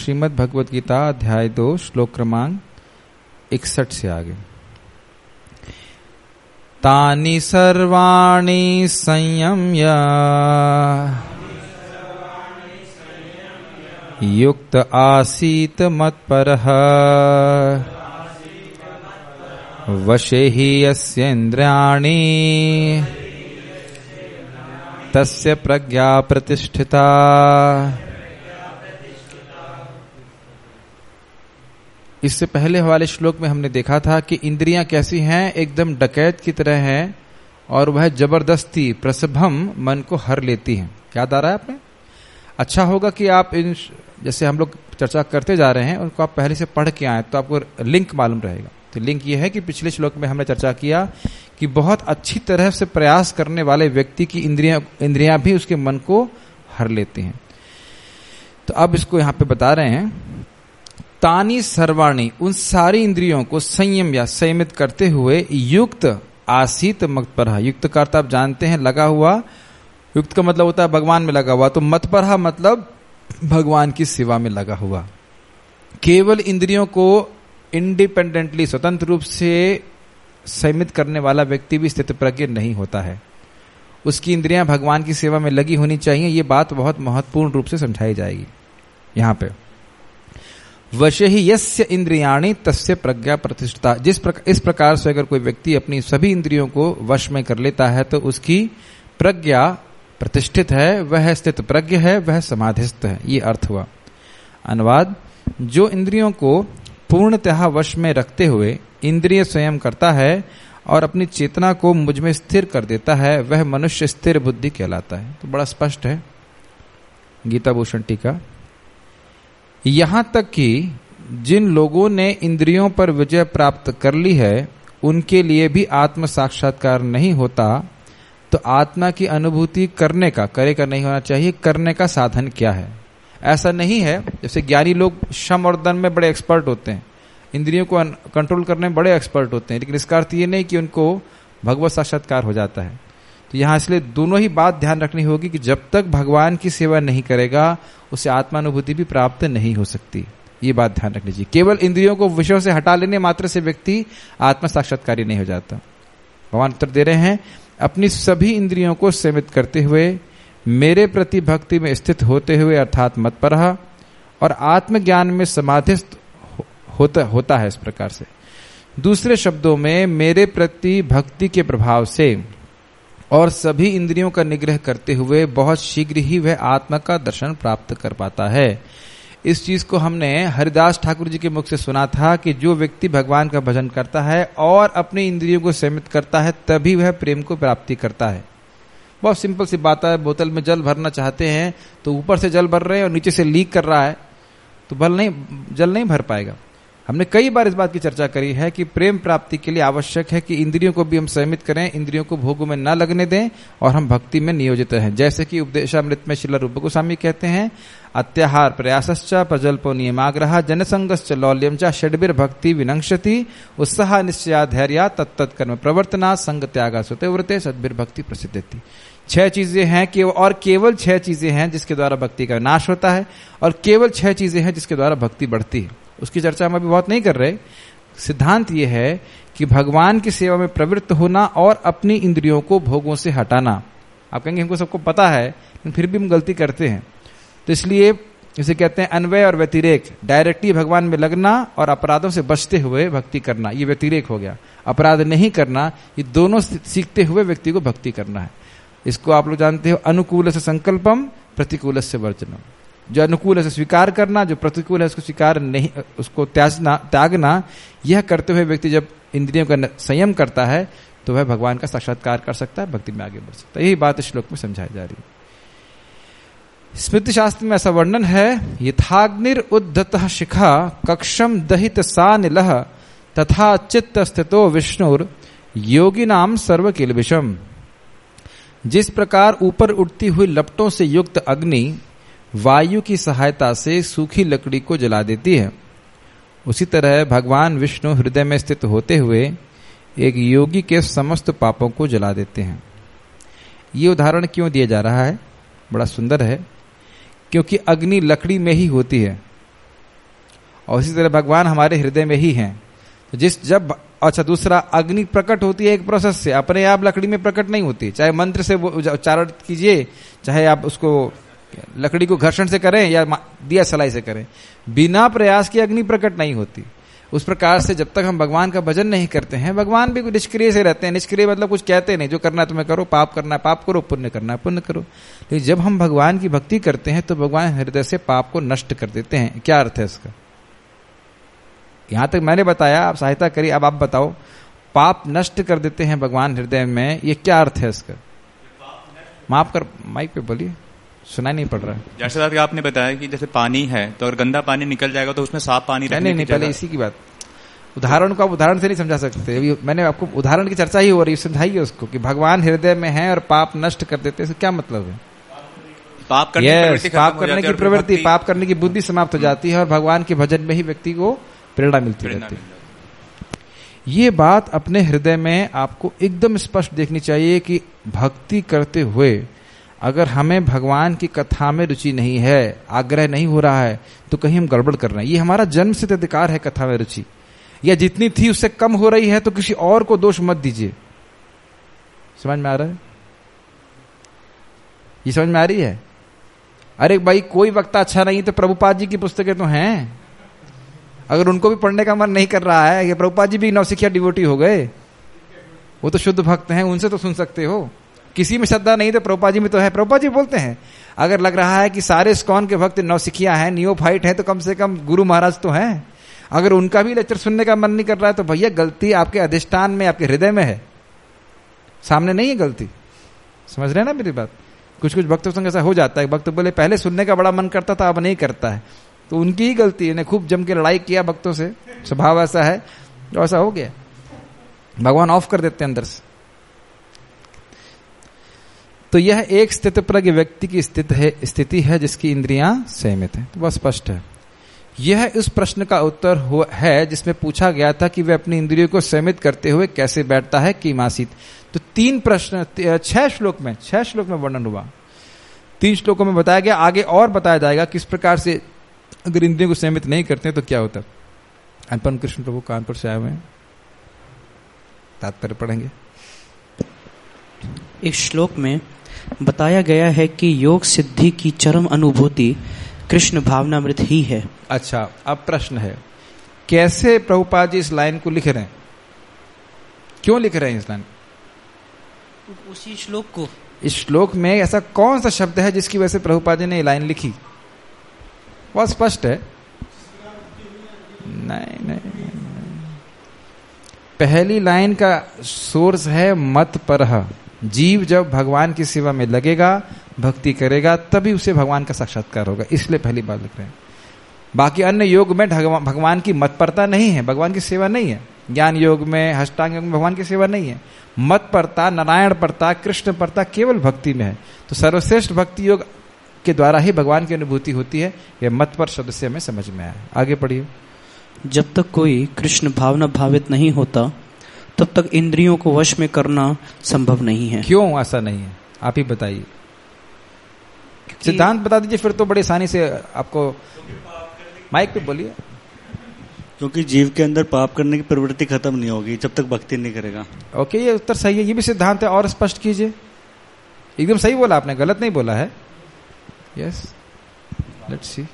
श्रीमद् भगवद गीता अध्याय 2 श्लोक क्रमांक 61 से आगे। तानि सर्वाणि संयम्य युक्त आसीत मत्परः वशे हि यस्येन्द्रियाणि तस्य प्रज्ञा प्रतिष्ठिता। इससे पहले वाले श्लोक में हमने देखा था कि इंद्रियां कैसी हैं, एकदम डकैत की तरह हैं और वह जबरदस्ती प्रसभम मन को हर लेती हैं। याद आ रहा है आपने? अच्छा होगा कि आप इन जैसे हम लोग चर्चा करते जा रहे हैं उनको आप पहले से पढ़ के आए तो आपको लिंक मालूम रहेगा। तो लिंक ये है कि पिछले श्लोक में हमने चर्चा किया कि बहुत अच्छी तरह से प्रयास करने वाले व्यक्ति की इंद्रियां भी उसके मन को हर लेती हैं। तो अब इसको यहां पे बता रहे हैं, तानी सर्वाणी, उन सारी इंद्रियों को संयम या संयमित करते हुए युक्त आसीत मत्परः। युक्त का अर्थ आप जानते हैं लगा हुआ, युक्त का मतलब होता है भगवान में लगा हुआ, तो मत्परः मतलब भगवान की सेवा में लगा हुआ। केवल इंद्रियों को इंडिपेंडेंटली स्वतंत्र रूप से संयमित करने वाला व्यक्ति भी स्थित प्रज्ञ नहीं होता है, उसकी इंद्रियां भगवान की सेवा में लगी होनी चाहिए। ये बात बहुत महत्वपूर्ण रूप से समझाई जाएगी यहां पे। वशे ही यस्य इंद्रियाणि तस्य प्रज्ञा प्रतिष्ठिता। इस प्रकार से अगर कोई व्यक्ति अपनी सभी इंद्रियों को वश में कर लेता है तो उसकी प्रज्ञा प्रतिष्ठित है, वह स्थित प्रज्ञ है, वह समाधिस्थ है। ये अर्थ हुआ। अनुवाद, जो इंद्रियों को पूर्णतः वश में रखते हुए इंद्रिय स्वयं करता है और अपनी चेतना को मुझ में स्थिर कर देता है, वह मनुष्य स्थिर बुद्धि कहलाता है। तो बड़ा स्पष्ट है गीता भूषण टीका। यहां तक कि जिन लोगों ने इंद्रियों पर विजय प्राप्त कर ली है उनके लिए भी आत्म साक्षात्कार नहीं होता, तो आत्मा की अनुभूति करने का, करे का नहीं होना चाहिए, करने का साधन क्या है? ऐसा नहीं है जैसे ज्ञानी लोग शम और दम में बड़े एक्सपर्ट होते हैं, इंद्रियों को कंट्रोल करने में बड़े एक्सपर्ट होते हैं, लेकिन इसका अर्थ ये नहीं कि उनको भगवत साक्षात्कार हो जाता है। तो यहां इसलिए दोनों ही बात ध्यान रखनी होगी कि जब तक भगवान की सेवा नहीं करेगा उसे आत्मानुभूति भी प्राप्त नहीं हो सकती। ये बात ध्यान रखनी चाहिए। केवल इंद्रियों को विषयों से हटा लेने मात्र से व्यक्ति आत्म साक्षात्कारी नहीं हो जाता। भगवान उत्तर दे रहे हैं, अपनी सभी इंद्रियों को सीमित करते हुए मेरे प्रति भक्ति में स्थित होते हुए अर्थात मत्परः और आत्मज्ञान में समाधिस्थ होता है। इस प्रकार से दूसरे शब्दों में मेरे प्रति भक्ति के प्रभाव से और सभी इंद्रियों का निग्रह करते हुए बहुत शीघ्र ही वह आत्मा का दर्शन प्राप्त कर पाता है। इस चीज को हमने हरिदास ठाकुर जी के मुख से सुना था कि जो व्यक्ति भगवान का भजन करता है और अपनी इंद्रियों को सीमित करता है तभी वह प्रेम को प्राप्ति करता है। बहुत सिंपल सी बात है, बोतल में जल भरना चाहते हैं तो ऊपर से जल भर रहे हैं और नीचे से लीक कर रहा है तो जल नहीं भर पाएगा। हमने कई बार इस बात की चर्चा करी है कि प्रेम प्राप्ति के लिए आवश्यक है कि इंद्रियों को भी हम संयमित करें, इंद्रियों को भोगों में न लगने दें और हम भक्ति में नियोजित रहें। जैसे कि उपदेशामृत में श्रील रूप गोस्वामी कहते हैं, अत्याहार प्रयासश्च प्रजल्पो नियमाग्रह जनसंगश्च लौल्यम च षड्भिर भक्ति विनंक्षति उत्साह निश्चया धैर्य तत्त कर्म प्रवर्तना संग त्यागा सुते व्रते सद्भिर भक्ति प्रसिद्धति। 6 चीजें हैं कि और केवल 6 चीजें हैं जिसके द्वारा भक्ति का नाश होता है और केवल 6 चीजें हैं जिसके द्वारा भक्ति बढ़ती है। उसकी चर्चा हम अभी बहुत नहीं कर रहे। सिद्धांत यह है कि भगवान की सेवा में प्रवृत्त होना और अपनी इंद्रियों को भोगों से हटाना। आप कहेंगे हमको सबको पता है लेकिन फिर भी हम गलती करते हैं, तो इसलिए इसे कहते हैं अन्वय और व्यतिरेक। डायरेक्टली भगवान में लगना और अपराधों से बचते हुए भक्ति करना, ये व्यतिरेक हो गया। अपराध नहीं करना, ये दोनों सीखते हुए व्यक्ति को भक्ति करना है। इसको आप लोग जानते हो, अनुकूल से संकल्पम प्रतिकूल से वर्जनम। जो अनुकूल है उसे स्वीकार करना, जो प्रतिकूल है उसको स्वीकार नहीं, उसको त्यागना। यह करते हुए व्यक्ति जब इंद्रियों का संयम करता है तो वह भगवान का साक्षात्कार कर सकता है, भक्ति में आगे बढ़ सकता है। यही बात इस श्लोक में समझाई जा रही है। स्मृति शास्त्र में ऐसा वर्णन है, यथाग्निर उद्धतः शिखा कक्षम दहित सा निलह तथा चित्त स्थितो विष्णुर योगिनाम सर्व किलबिषम। जिस प्रकार ऊपर उठती हुई लपटों से युक्त अग्नि वायु की सहायता से सूखी लकड़ी को जला देती है, उसी तरह भगवान विष्णु हृदय में स्थित होते हुए एक योगी के समस्त पापों को जला देते हैं। ये उदाहरण क्यों दिया जा रहा है? बड़ा सुंदर है, क्योंकि अग्नि लकड़ी में ही होती है और इसी तरह भगवान हमारे हृदय में ही हैं। तो जब अच्छा, दूसरा, अग्नि प्रकट होती है एक प्रोसेस से, अपने आप लकड़ी में प्रकट नहीं होती। चाहे मंत्र से उच्चारण कीजिए, चाहे आप उसको लकड़ी को घर्षण से करें या दिया सलाई से करें, बिना प्रयास के अग्नि प्रकट नहीं होती। उस प्रकार से जब तक हम भगवान का भजन नहीं करते हैं, भगवान भी निष्क्रिय से रहते हैं। निष्क्रिय मतलब कुछ कहते नहीं, जो करना है तुम्हें करो, पाप करना है पाप करो, पुण्य करना है पुण्य करो। लेकिन जब हम भगवान की भक्ति करते हैं तो भगवान हृदय से पाप को नष्ट कर देते हैं। क्या अर्थ है इसका? यहां तक मैंने बताया, आप सहायता करिए। अब आप बताओ, पाप नष्ट कर देते हैं भगवान हृदय में, ये क्या अर्थ है इसका? माफ कर, माइक पे बोलिए, सुनाई नहीं पड़ रहा है। जैसे आपने बताया कि जैसे पानी है तो अगर गंदा पानी निकल जाएगा तो उसमें साफ पानी नहीं, पहले इसी की बात, उदाहरण को आप उदाहरण से नहीं समझा सकते। अभी मैंने आपको उदाहरण की चर्चा ही हो रही है, समझाइए उसको कि भगवान हृदय में है और पाप नष्ट कर देते हैं, क्या मतलब है? पाप करने की प्रवृत्ति, पाप करने की बुद्धि समाप्त हो जाती है और भगवान के भजन में ही व्यक्ति को प्रेरणा मिलती रहती है। ये बात अपने हृदय में आपको एकदम स्पष्ट देखनी चाहिए कि भक्ति करते हुए अगर हमें भगवान की कथा में रुचि नहीं है, आग्रह नहीं हो रहा है, तो कहीं हम गड़बड़ कर रहे हैं। ये हमारा जन्म सिद्ध अधिकार है कथा में रुचि, या जितनी थी उससे कम हो रही है तो किसी और को दोष मत दीजिए। समझ में आ रहा है? ये समझ में आ रही है? अरे भाई, कोई वक्ता अच्छा नहीं तो प्रभुपाद जी की पुस्तकें तो हैं, अगर उनको भी पढ़ने का मन नहीं कर रहा है, ये प्रभुपाद जी भी नौसिखिया डिवोटी हो गए, वो तो शुद्ध भक्त हैं, उनसे तो सुन सकते हो। किसी में श्रद्धा नहीं तो प्रभुपाद जी में तो है। प्रभुपाद जी बोलते हैं, अगर लग रहा है कि सारे इस्कॉन के भक्त नौसिखिया हैं, नियोफाइट हैं, तो कम से कम गुरु महाराज तो हैं। अगर उनका भी लेक्चर सुनने का मन नहीं कर रहा है तो भैया गलती आपके अधिष्ठान में, आपके हृदय में है, सामने नहीं है गलती। समझ रहे हैं ना मेरी बात? कुछ कुछ भक्तों संग ऐसा हो जाता है, भक्त बोले पहले सुनने का बड़ा मन करता था, अब नहीं करता है, तो उनकी ही गलती है। उन्हें खूब जम के लड़ाई किया भक्तों से, स्वभाव ऐसा है, जो ऐसा हो गया, भगवान ऑफ कर देते हैं अंदर से। तो यह एक स्थितप्रज्ञ व्यक्ति की स्थिति है जिसकी इंद्रियां संयमित हैं। तो बस स्पष्ट है। यह उस प्रश्न का उत्तर है जिसमें पूछा गया था कि वह अपनी इंद्रियों को संयमित करते हुए कैसे बैठता है, किमासीत। तो 3 प्रश्न 6 श्लोक में वर्णन हुआ। 3 श्लोकों में बताया गया, आगे और बताया जाएगा किस प्रकार से अगर इंद्रियों को संयमित नहीं करते तो क्या होता है। अनुपम कृष्ण प्रभु कानपुर से आए हुए हैं, तात्पर्य पढ़ेंगे। इस श्लोक में बताया गया है कि योग सिद्धि की चरम अनुभूति कृष्ण भावनामृत ही है। अच्छा, अब प्रश्न है, कैसे प्रभुपाद जी इस लाइन को लिख रहे हैं? क्यों लिख रहे हैं इस लाइन? उसी श्लोक को, इस श्लोक में ऐसा कौन सा शब्द है जिसकी वजह से प्रभुपाद जी ने ये लाइन लिखी? बहुत स्पष्ट है। नहीं, पहली लाइन का सोर्स है मत परह। जीव जब भगवान की सेवा में लगेगा, भक्ति करेगा, तभी उसे भगवान का साक्षात्कार होगा, इसलिए पहली बात लिख रहे हैं। बाकी अन्य योग में भगवान की मतपरता नहीं है, भगवान की सेवा नहीं है। ज्ञान योग में, अष्टांग योग में भगवान की सेवा नहीं है। मतपरता, नारायण परता, कृष्ण परता केवल भक्ति में है। तो सर्वश्रेष्ठ भक्ति योग के द्वारा ही भगवान की अनुभूति होती है। यह मत पर शब्द से हमें समझ में आया। आगे पढ़िए। जब तक कोई कृष्ण भावना भावित नहीं होता तब तक इंद्रियों को वश में करना संभव नहीं है। क्यों ऐसा नहीं है, आप ही बताइए। सिद्धांत बता दीजिए, फिर तो बड़ी आसानी से आपको। माइक पे बोलिए। क्योंकि जीव के अंदर पाप करने की प्रवृत्ति खत्म नहीं होगी जब तक भक्ति नहीं करेगा। ओके, ये उत्तर सही है, ये भी सिद्धांत है। और स्पष्ट कीजिए। एकदम सही बोला आपने, गलत नहीं बोला है। Yes, let's see.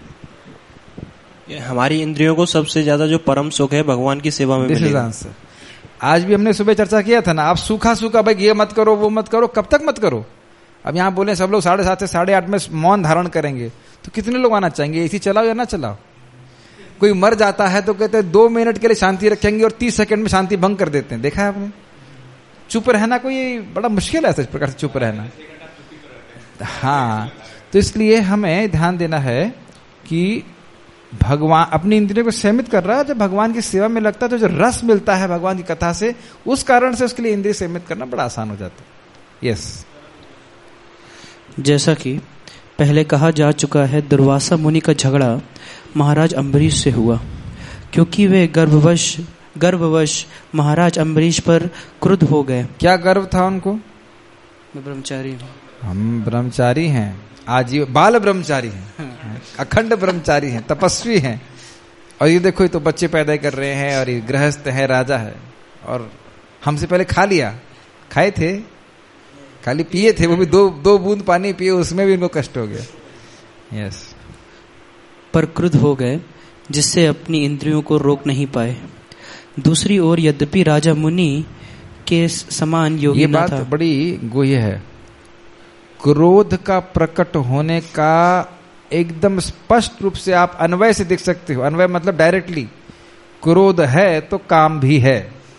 हमारी इंद्रियों को सबसे ज्यादा जो परम सुख है भगवान की सेवा में मिलेगा। आज भी हमने सुबह चर्चा किया था ना, आप सूखा भाई ये मत करो, वो मत करो, कब तक मत करो। अब यहाँ बोले सब लोग 7:30 से 8:30 में मौन धारण करेंगे, तो कितने लोग आना चाहेंगे? एसी चलाओ या ना चलाओ। कोई मर जाता है तो कहते हैं 2 मिनट के लिए शांति रखेंगे और 30 सेकंड में शांति भंग कर देते हैं। देखा है आपने? चुप रहना कोई बड़ा मुश्किल है, इस प्रकार से चुप रहना। हाँ, तो इसलिए हमें ध्यान देना है कि भगवान अपनी इंद्रियों को सीमित कर रहा है। जब भगवान की सेवा में लगता है तो जो रस मिलता है भगवान की कथा से, उस कारण से उसके लिए इंद्रिय सीमित करना बड़ा आसान हो जाता है। यस, जैसा कि पहले कहा जा चुका है, दुर्वासा मुनि का झगड़ा महाराज अम्बरीश से हुआ, क्योंकि वे गर्भवश महाराज अम्बरीश पर क्रुद्ध हो गए। क्या गर्व था उनको? मैं ब्रह्मचारी हूँ। हम ब्रह्मचारी हैं, आजीव बाल ब्रह्मचारी हैं, अखंड ब्रह्मचारी हैं, तपस्वी हैं, और ये देखो, ये तो बच्चे पैदा कर रहे हैं और ये गृहस्थ है, राजा है, और हमसे पहले खा लिया, खाए थे, खाली पिए थे, वो भी दो बूंद पानी पिए, उसमें भी इनको कष्ट हो गया। यस। पर क्रुद्ध हो गए, जिससे अपनी इंद्रियों को रोक नहीं पाए। दूसरी ओर यद्यपि राजा मुनि के समान योगी ये न बात था। बड़ी गुह्य है। क्रोध का प्रकट होने का एकदम स्पष्ट रूप से आप अन्वय से देख सकते हो। अन्वय मतलब डायरेक्टली, क्रोध है तो काम भी है,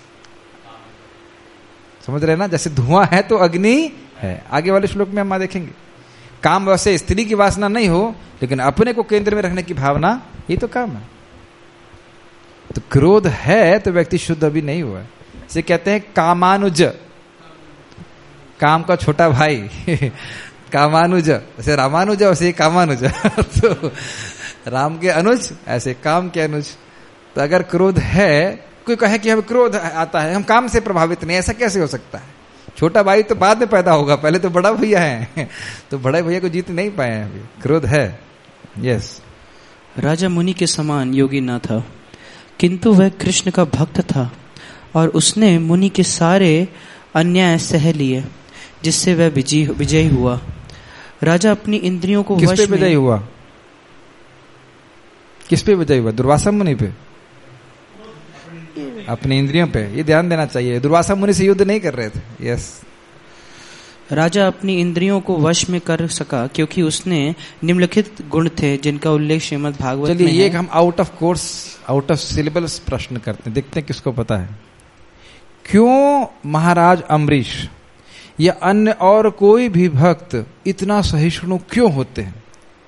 समझ रहे ना? जैसे धुआं है तो अग्नि है। आगे वाले श्लोक में हम देखेंगे। काम वैसे स्त्री की वासना नहीं हो, लेकिन अपने को केंद्र में रखने की भावना, ये तो काम है। तो क्रोध है तो व्यक्ति शुद्ध अभी नहीं हुआ। इसे कहते हैं कामानुज, काम का छोटा भाई कामानुज। जैसे रामानुज वैसे कामानुज तो राम के अनुज, ऐसे काम के अनुज। तो अगर क्रोध है, कोई कहे कि हमें क्रोध आता है, हम काम से प्रभावित नहीं, ऐसा कैसे हो सकता है? छोटा भाई तो बाद में पैदा होगा, पहले तो बड़ा भैया है तो बड़े भैया को जीत नहीं पाए हैं अभी। क्रोध है। यस। राजा मुनि के समान योगी न था, किंतु वह कृष्ण का भक्त था और उसने मुनि के सारे अन्याय सह लिए, जिससे वह विजयी हुआ। राजा अपनी इंद्रियों को किस वश पे में विजयी हुआ? किस पे विजयी हुआ? दुर्वासा मुनि पे, अपनी इंद्रियों पे। ये ध्यान देना चाहिए, दुर्वासा मुनि से युद्ध नहीं कर रहे थे। यस। राजा अपनी इंद्रियों को वश में कर सका क्योंकि उसने निम्नलिखित गुण थे जिनका उल्लेख श्रीमद् भागवत में है। चलिए, ये हम out of course, out of syllabus प्रश्न करते हैं, देखते हैं किसको पता है। क्यों महाराज अम्बरीश या अन्य और कोई भी भक्त इतना सहिष्णु क्यों होते हैं?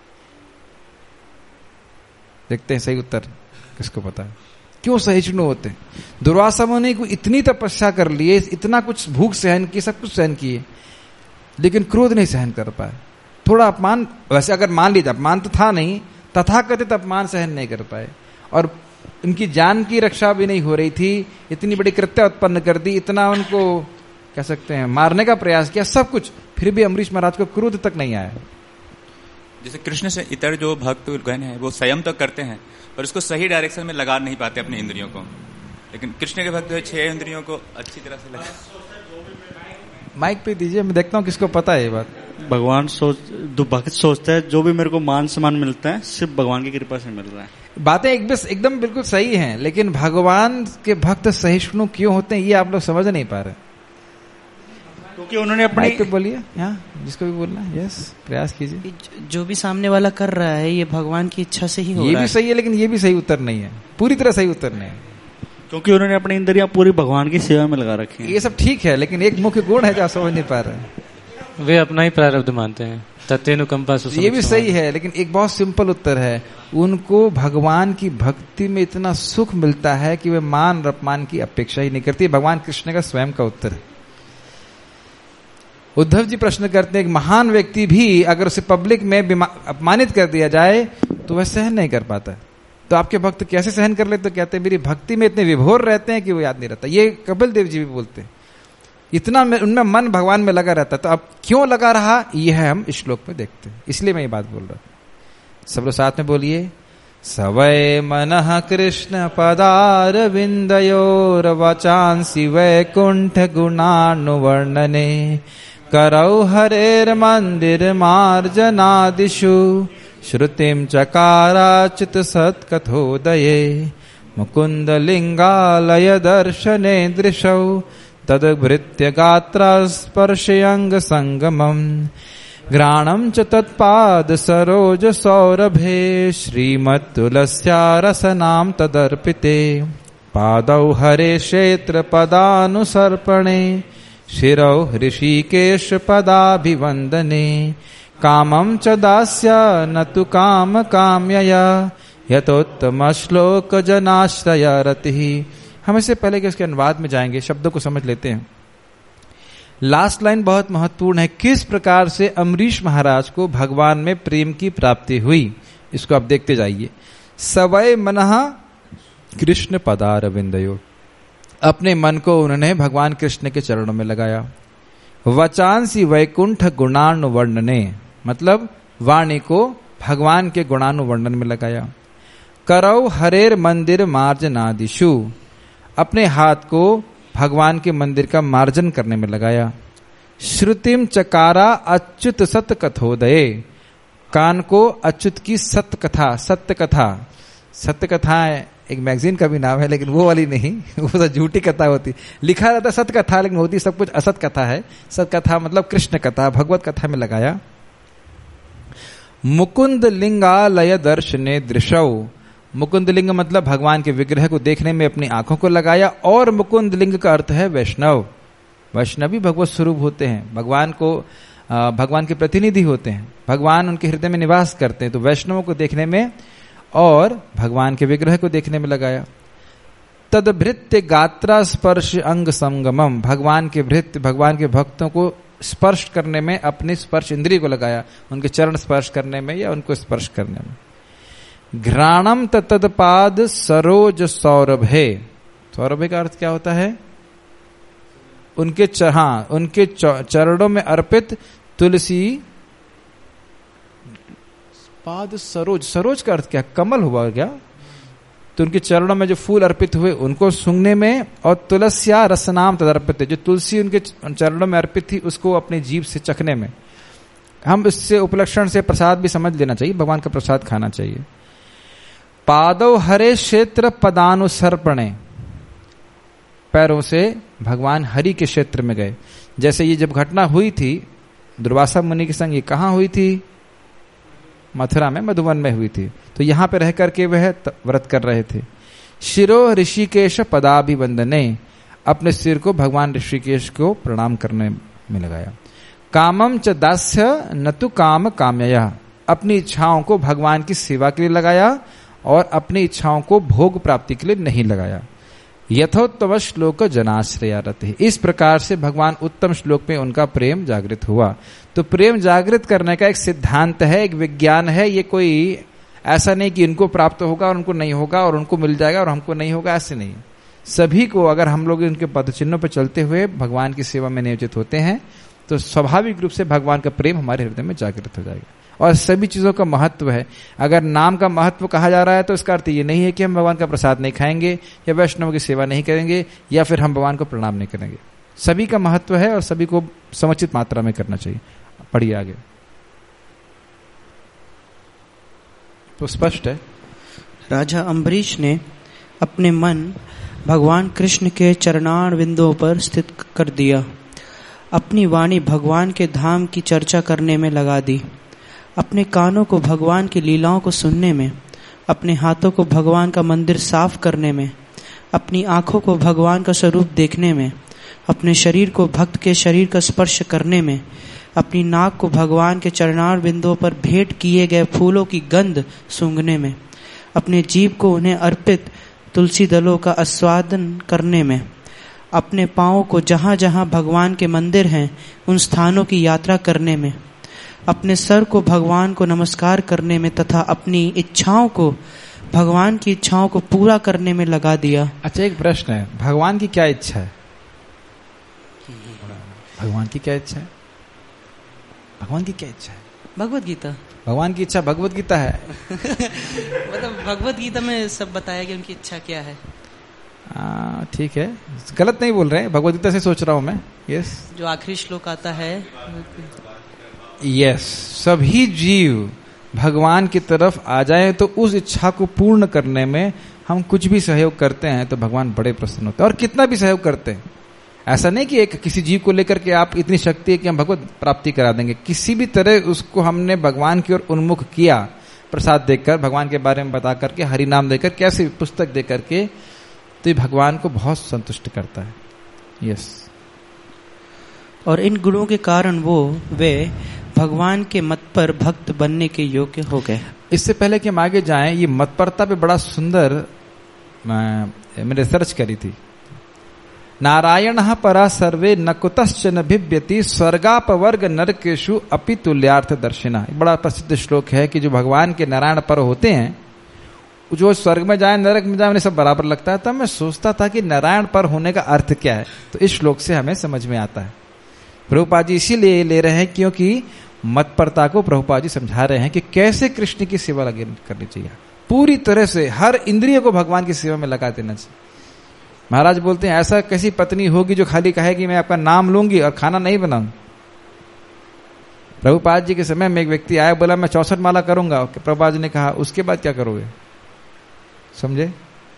देखते हैं सही उत्तर किसको पता है। क्यों सहिष्णु होते हैं? दुर्वासा मुनि को इतनी तपस्या कर लिए, इतना कुछ भूख सहन की, सब कुछ सहन किए, लेकिन क्रोध नहीं सहन कर पाए। थोड़ा अपमान, वैसे अगर मान लीजिए अपमान तो था नहीं, तथाकथित अपमान सहन नहीं कर पाए, और उनकी जान की रक्षा भी नहीं हो रही थी, इतनी बड़ी कृत्य उत्पन्न कर दी, इतना उनको कह सकते हैं मारने का प्रयास किया, सब कुछ, फिर भी अम्बरीश महाराज को क्रोध तक नहीं आया। जैसे कृष्ण से इतर जो भक्त गण है वो संयम तो करते हैं, पर उसको सही डायरेक्शन में लगा नहीं पाते अपनी इंद्रियों को। लेकिन कृष्ण के भक्त जो है 6 इंद्रियों को अच्छी तरह से लगा। माइक पे दीजिए, मैं देखता हूँ किसको पता है ये बात। भगवान भक्त सोचता है जो भी मेरे को मान सम्मान मिलता है सिर्फ भगवान की कृपा से मिल रहा है। बातें एकदम बिल्कुल सही हैं, लेकिन भगवान के भक्त सहिष्णु क्यों होते हैं ये आप लोग समझ नहीं पा रहे। क्योंकि उन्होंने अपनी पे बोलिए, यहाँ जिसको भी बोलना है, यस, प्रयास कीजिए। जो भी सामने वाला कर रहा है ये भगवान की इच्छा से ही हो रहा है। ये भी सही है, लेकिन ये भी सही उत्तर नहीं है, पूरी तरह सही उत्तर नहीं है। क्योंकि उन्होंने अपनी इंद्रियां पूरी भगवान की सेवा में लगा रखी हैं। ये सब ठीक है, लेकिन एक मुख्य गुण है जो आप समझ नहीं पा रहे हैं। वे अपना ही प्रारब्ध मानते हैं, तत्तेनुकंपा ये भी सही है, लेकिन एक बहुत सिंपल उत्तर है, उनको भगवान की भक्ति में इतना सुख मिलता है कि वे मान और अपमान की अपेक्षा ही नहीं करती। भगवान कृष्ण का स्वयं का उत्तर है। उद्धव जी प्रश्न करते हैं, एक महान व्यक्ति भी अगर उसे पब्लिक में अपमानित कर दिया जाए तो वह सहन नहीं कर पाता। तो आपके भक्त कैसे सहन कर लेते? तो कहते हैं मेरी भक्ति में इतने विभोर रहते हैं कि वो याद नहीं रहता। ये कपिल देव जी भी बोलते हैं, इतना उनमें मन भगवान में लगा रहता है। तो अब क्यों लगा रहा, यह है हम इस श्लोक में देखते हैं, इसलिए मैं ये बात बोल रहा था। सब लोग साथ में बोलिए, सवै मनः कृष्ण पदारविंदयोर वचांसि वैकुंठ गुणानुवर्णने करौ हरेर मंदिर मार्जनादिषु श्रुतिम चकाराचित सत्कथोदये मुकुंद लिंगालय दर्शने दृशौ तद्भृत्य गात्रा स्पर्शयंग संगमम घ्राणं च तत्पाद सरोज सौरभे श्रीमत्तुलस्या रसनाम तदर्पिते पादौ हरे क्षेत्र पदानुसर्पणे शिरौ ऋषिकेश पदाभिवंदने कामं च दास्य न तु काम काम्यया यतोत्तम श्लोक जनाश्रय रतिः। हम इससे पहले कि इसके अनुवाद में जाएंगे, शब्दों को समझ लेते हैं। लास्ट लाइन बहुत महत्वपूर्ण है, किस प्रकार से अम्बरीश महाराज को भगवान में प्रेम की प्राप्ति हुई, इसको आप देखते जाइए। सवै मनः कृष्ण पदारविंदयो, अपने मन को उन्होंने भगवान कृष्ण के चरणों में लगाया। वचांसी वैकुंठ गुणानुवर्णने, मतलब वाणी को भगवान के गुणानुवर्णन में लगाया। करौ हरेर मंदिर मार्जनादिशु, अपने हाथ को भगवान के मंदिर का मार्जन करने में लगाया। श्रुतिम चकारा अच्युत सत कथोदय, कान को अच्युत की सत्य कथा, सत्य कथा, सत्य कथा एक मैगजीन का भी नाम है, लेकिन वो वाली नहीं, वो तो झूठी कथा होती, लिखा रहता सत्य कथा, लेकिन होती सब कुछ असत कथा है। सत्य कथा मतलब कृष्ण कथा, भगवत कथा में लगाया। मुकुंद लिंगालय दर्शने दृशौ, मुकुंद लिंग मतलब भगवान के विग्रह को देखने में अपनी आंखों को लगाया। और मुकुंद लिंग का अर्थ है वैष्णव, वैष्णवी भगवत स्वरूप होते हैं, भगवान को भगवान के प्रतिनिधि होते हैं, भगवान उनके हृदय में निवास करते हैं। तो वैष्णवों को देखने में और भगवान के विग्रह को देखने में लगाया। तद भृत्य गात्रा स्पर्श अंग संगमम, भगवान के भृत्य भगवान के भक्तों को स्पर्श करने में अपने स्पर्श इंद्रिय को लगाया, उनके चरण स्पर्श करने में या उनको स्पर्श करने में। घ्राणम तत्पाद सरोज सौरभे, सौरभे का अर्थ क्या होता है? उनके उनके चरणों में अर्पित तुलसी पाद सरोज, सरोज का अर्थ क्या? कमल हुआ क्या? तो उनके चरणों में जो फूल अर्पित हुए उनको सूंघने में, और तुलस्या रसनाम तदर्पित, जो तुलसी उनके चरणों में अर्पित थी उसको अपनी जीभ से चखने में। हम इससे उपलक्षण से प्रसाद भी समझ लेना चाहिए, भगवान का प्रसाद खाना चाहिए। पादौ हरे क्षेत्र पदानुसर्पणे, पैरों से भगवान हरि के क्षेत्र में गए। जैसे ये जब घटना हुई थी दुर्वासा मुनि के संग, ये कहां हुई थी? मथुरा में, मधुवन में हुई थी। तो यहां पे रह करके वह व्रत कर रहे थे। शिरो ऋषिकेश पदाभिवंदने, अपने सिर को भगवान ऋषिकेश को प्रणाम करने में लगाया। कामम च दास्य न तु काम काम्यया, अपनी इच्छाओं को भगवान की सेवा के लिए लगाया और अपनी इच्छाओं को भोग प्राप्ति के लिए नहीं लगाया। यथोत्तम श्लोक जनाश्रया रते, इस प्रकार से भगवान उत्तम श्लोक में उनका प्रेम जागृत हुआ। तो प्रेम जागृत करने का एक सिद्धांत है, एक विज्ञान है। ये कोई ऐसा नहीं कि इनको प्राप्त होगा और उनको नहीं होगा, और उनको मिल जाएगा और हमको नहीं होगा, ऐसे नहीं। सभी को, अगर हम लोग इनके पद चिन्हों पर चलते हुए भगवान की सेवा में नियोजित होते हैं तो स्वाभाविक रूप से भगवान का प्रेम हमारे हृदय में जागृत हो जाएगा। और सभी चीजों का महत्व है। अगर नाम का महत्व कहा जा रहा है तो इसका अर्थ ये नहीं है कि हम भगवान का प्रसाद नहीं खाएंगे या वैष्णव की सेवा नहीं करेंगे या फिर हम भगवान को प्रणाम नहीं करेंगे। सभी का महत्व है और सभी को समुचित मात्रा में करना चाहिए। पढ़िए आगे, तो स्पष्ट है। राजा अम्बरीश ने अपने मन भगवान कृष्ण के चरणार बिंदुओं पर स्थित कर दिया, अपनी वाणी भगवान के धाम की चर्चा करने में लगा दी, अपने कानों को भगवान की लीलाओं को सुनने में, अपने हाथों को भगवान का मंदिर साफ करने में, अपनी आंखों को भगवान का स्वरूप देखने में, अपने शरीर को भक्त के शरीर का स्पर्श करने में, अपनी नाक को भगवान के चरणार बिंदुओं पर भेंट किए गए फूलों की गंध सूंघने में, अपने जीभ को उन्हें अर्पित तुलसी दलों का आस्वादन करने में, अपने पांवों को जहां जहां भगवान के मंदिर हैं उन स्थानों की यात्रा करने में, अपने सर को भगवान को नमस्कार करने में तथा अपनी इच्छाओं को भगवान की इच्छाओं को पूरा करने में लगा दिया। अच्छा, एक प्रश्न है, भगवान की क्या इच्छा है? भगवान की क्या इच्छा है? भगवान की क्या इच्छा है? भगवत गीता। भगवान की इच्छा भगवत गीता है। मतलब भगवत गीता में सब बताया कि उनकी इच्छा क्या है। ठीक है, गलत नहीं बोल रहे हैं, भगवत गीता से सोच रहा हूं मैं। यस, जो आखिरी श्लोक आता है। यस, सभी जीव भगवान की तरफ आ जाएं तो उस इच्छा को पूर्ण करने में हम कुछ भी सहयोग करते हैं तो भगवान बड़े प्रसन्न होते हैं। और कितना भी सहयोग करते हैं, ऐसा नहीं कि एक किसी जीव को लेकर के आप इतनी शक्ति है कि हम भगवत प्राप्ति करा देंगे। किसी भी तरह उसको हमने भगवान की ओर उन्मुख किया, प्रसाद देकर, भगवान के बारे में बता करके, हरि नाम देकर, कैसी पुस्तक दे करके, तो ये भगवान को बहुत संतुष्ट करता है। यस, और इन गुणों के कारण वे भगवान के मत पर भक्त बनने के योग्य हो गए। इससे पहले कि हम आगे जाएं, ये मतपरता पे बड़ा सुंदर मैंने रिसर्च करी थी। नारायण परा सर्वे न कुतश्चन भिव्यति स्वर्गापवर्ग नरकेशु अपि तुल्यार्थ दर्शिना। बड़ा प्रसिद्ध श्लोक है कि जो भगवान के नारायण पर होते हैं, जो स्वर्ग में जाए नरक में जाए उन्हें सब बराबर लगता है। तब मैं सोचता था कि नारायण पर होने का अर्थ क्या है, तो इस श्लोक से हमें समझ में आता है। प्रभुपाद जी इसीलिए ले रहे हैं क्योंकि मतपरता को प्रभुपाद जी समझा रहे हैं कि कैसे कृष्ण की सेवा करनी चाहिए। पूरी तरह से हर इंद्रिय को भगवान की सेवा में लगा देना चाहिए। महाराज बोलते हैं ऐसा कैसी पत्नी होगी जो खाली कहेगी मैं आपका नाम लूंगी और खाना नहीं बनाऊं। प्रभुपाद जी के समय में एक व्यक्ति आया, बोला मैं 64 माला करूंगा। प्रभुपाद जी ने कहा उसके बाद क्या करोगे? समझे?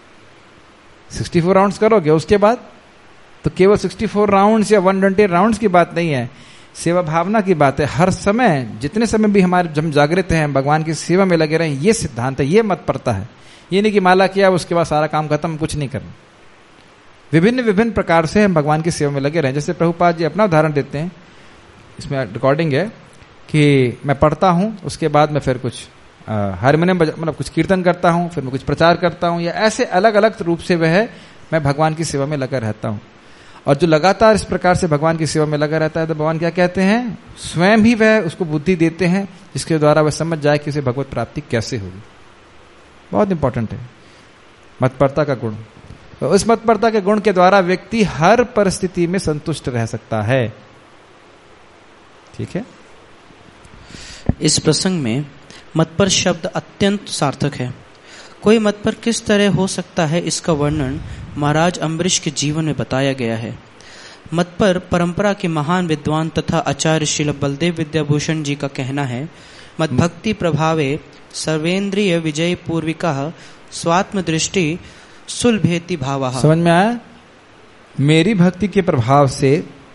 64 राउंड्स करोगे, उसके बाद? तो केवल 64 राउंड्स या 120 राउंड्स की बात नहीं है, सेवा भावना की बात है। हर समय, जितने समय भी हमारे हम जागृत हैं, भगवान की सेवा में लगे रहें, ये सिद्धांत है, ये मत पड़ता है। ये नहीं कि माला किया उसके बाद सारा काम खत्म, कुछ नहीं करना। विभिन्न विभिन्न प्रकार से हम भगवान की सेवा में लगे रहें। जैसे प्रभुपाद जी अपना उदाहरण देते हैं, इसमें रिकॉर्डिंग है कि मैं पढ़ता हूं, उसके बाद मैं फिर कुछ हारमोनियम मतलब कुछ कीर्तन करता हूं, फिर मैं कुछ प्रचार करता हूं, या ऐसे अलग अलग रूप से वह मैं भगवान की सेवा में लगा रहता हूं। और जो लगातार इस प्रकार से भगवान की सेवा में लगा रहता है, तो भगवान क्या कहते हैं, स्वयं ही वह उसको बुद्धि देते हैं जिसके द्वारा वह समझ जाए कि उसे भगवत प्राप्ति कैसे होगी। बहुत इंपॉर्टेंट है मतपरता का गुण। तो उस मतपरता के गुण के द्वारा व्यक्ति हर परिस्थिति में संतुष्ट रह सकता है। ठीक है। इस प्रसंग में मतपर शब्द अत्यंत सार्थक है। कोई मतपर किस तरह हो सकता है, इसका वर्णन महाराज अम्बरीश के जीवन में बताया गया है। मतपर परंपरा के महान विद्वान तथा आचार्य श्रील बलदेव विद्याभूषण जी का कहना है, मत भक्ति प्रभावे सर्वेन्द्रिय विजय पूर्विका स्वात्म दृष्टि सुलभेति भावा। समझ में आया? मेरी भक्ति के प्रभाव से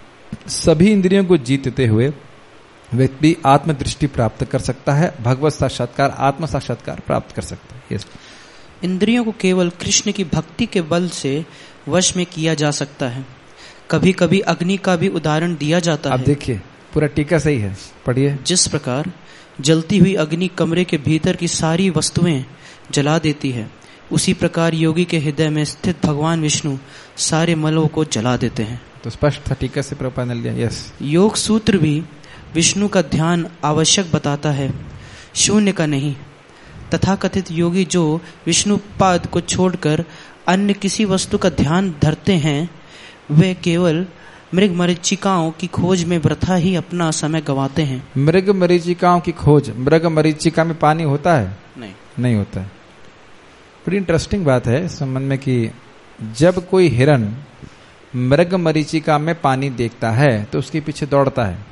सभी इंद्रियों को जीतते हुए व्यक्ति आत्मदृष्टि प्राप्त कर सकता है, भगवत साक्षात्कार, आत्म साक्षात्कार प्राप्त कर सकता है। yes. इंद्रियों को केवल कृष्ण की भक्ति के बल से वश में किया जा सकता है। कभी कभी अग्नि का भी उदाहरण दिया जाता है। अब देखिए पूरा टीका सही है, पढ़िए। जिस प्रकार जलती हुई अग्नि कमरे के भीतर की सारी वस्तुएं जला देती है, उसी प्रकार योगी के हृदय में स्थित भगवान विष्णु सारे मलों को जला देते हैं। तो स्पष्ट था, टीका से प्रभुपाद ने लिया। यस। योग सूत्र भी विष्णु का ध्यान आवश्यक बताता है, शून्य का नहीं। तथाकथित योगी जो विष्णु पाद को छोड़कर अन्य किसी वस्तु का ध्यान धरते हैं, वे केवल मृग मरीचिकाओं की खोज में वृथा ही अपना समय गंवाते हैं। मृग मरीचिकाओं की खोज, मृग मरीचिका में पानी होता है? नहीं होता है। बड़ी इंटरेस्टिंग बात है इस संबंध में कि जब कोई हिरन मृग मरीचिका में पानी देखता है तो उसके पीछे दौड़ता है।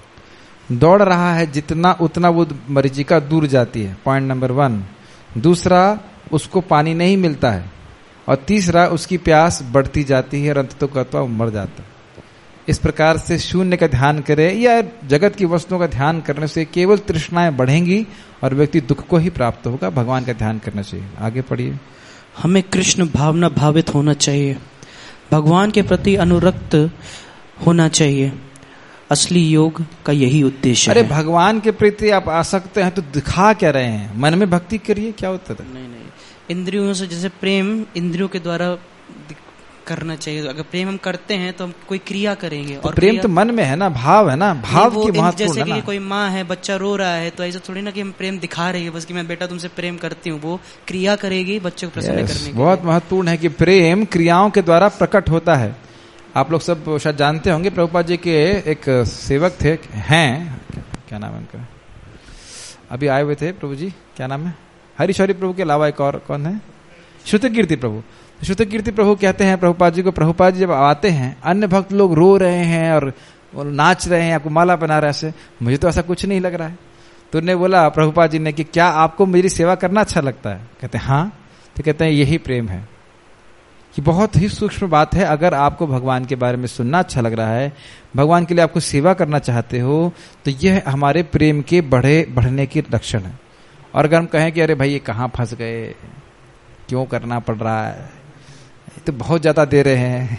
दौड़ रहा है जितना उतना वो मरीचिका दूर जाती है, पॉइंट नंबर 1। दूसरा, उसको पानी नहीं मिलता है। और तीसरा, उसकी प्यास बढ़ती जाती है और अंततः कहता वो मर जाता है। इस प्रकार से शून्य का ध्यान करे या जगत की वस्तुओं का ध्यान करने से केवल तृष्णाएं बढ़ेंगी और व्यक्ति दुख को ही प्राप्त होगा। भगवान का ध्यान करना चाहिए। आगे पढ़िए। हमें कृष्ण भावना भावित होना चाहिए, भगवान के प्रति अनुरक्त होना चाहिए। असली योग का यही उद्देश्य है। अरे भगवान के प्रति आप आसक्त हैं तो दिखा क्या रहे हैं? मन में भक्ति करिए, क्या होता है? नहीं, इंद्रियों से जैसे प्रेम इंद्रियों के द्वारा करना चाहिए। अगर प्रेम हम करते हैं तो हम कोई क्रिया करेंगे। तो और प्रेम तो मन में है ना, भाव है ना, भाव की महत्वपूर्ण है ना। जैसे कि कोई माँ है, बच्चा रो रहा है, तो ऐसा थोड़ी ना कि हम प्रेम दिखा रही है बस कि मैं बेटा तुमसे प्रेम करती हूँ। वो क्रिया करेगी बच्चे को प्रसन्न करने के। बहुत महत्वपूर्ण है कि प्रेम क्रियाओं के द्वारा प्रकट होता है। आप लोग सब शायद जानते होंगे, प्रभुपाद जी के एक सेवक थे, हैं, क्या नाम है उनका, अभी आए हुए थे प्रभु जी, क्या नाम है, हरिशौरी प्रभु के अलावा एक और कौन है, श्रुतकीर्ति प्रभु। श्रुतकीर्ति प्रभु कहते हैं प्रभुपाद जी को, प्रभुपाद जी जब आते हैं अन्य भक्त लोग रो रहे हैं और नाच रहे हैं, आपको माला बना रहे हैं, मुझे तो ऐसा कुछ नहीं लग रहा है। तो उन्होंने बोला प्रभुपाद जी ने कि क्या आपको मेरी सेवा करना अच्छा लगता है? कहते हैं हाँ। तो कहते हैं यही प्रेम है। कि बहुत ही सूक्ष्म बात है। अगर आपको भगवान के बारे में सुनना अच्छा लग रहा है, भगवान के लिए आपको सेवा करना चाहते हो, तो यह हमारे प्रेम के बढ़ने की लक्षण है। और अगर हम कहें कि अरे भाई ये कहाँ फंस गए, क्यों करना पड़ रहा है, तो बहुत ज्यादा दे रहे हैं,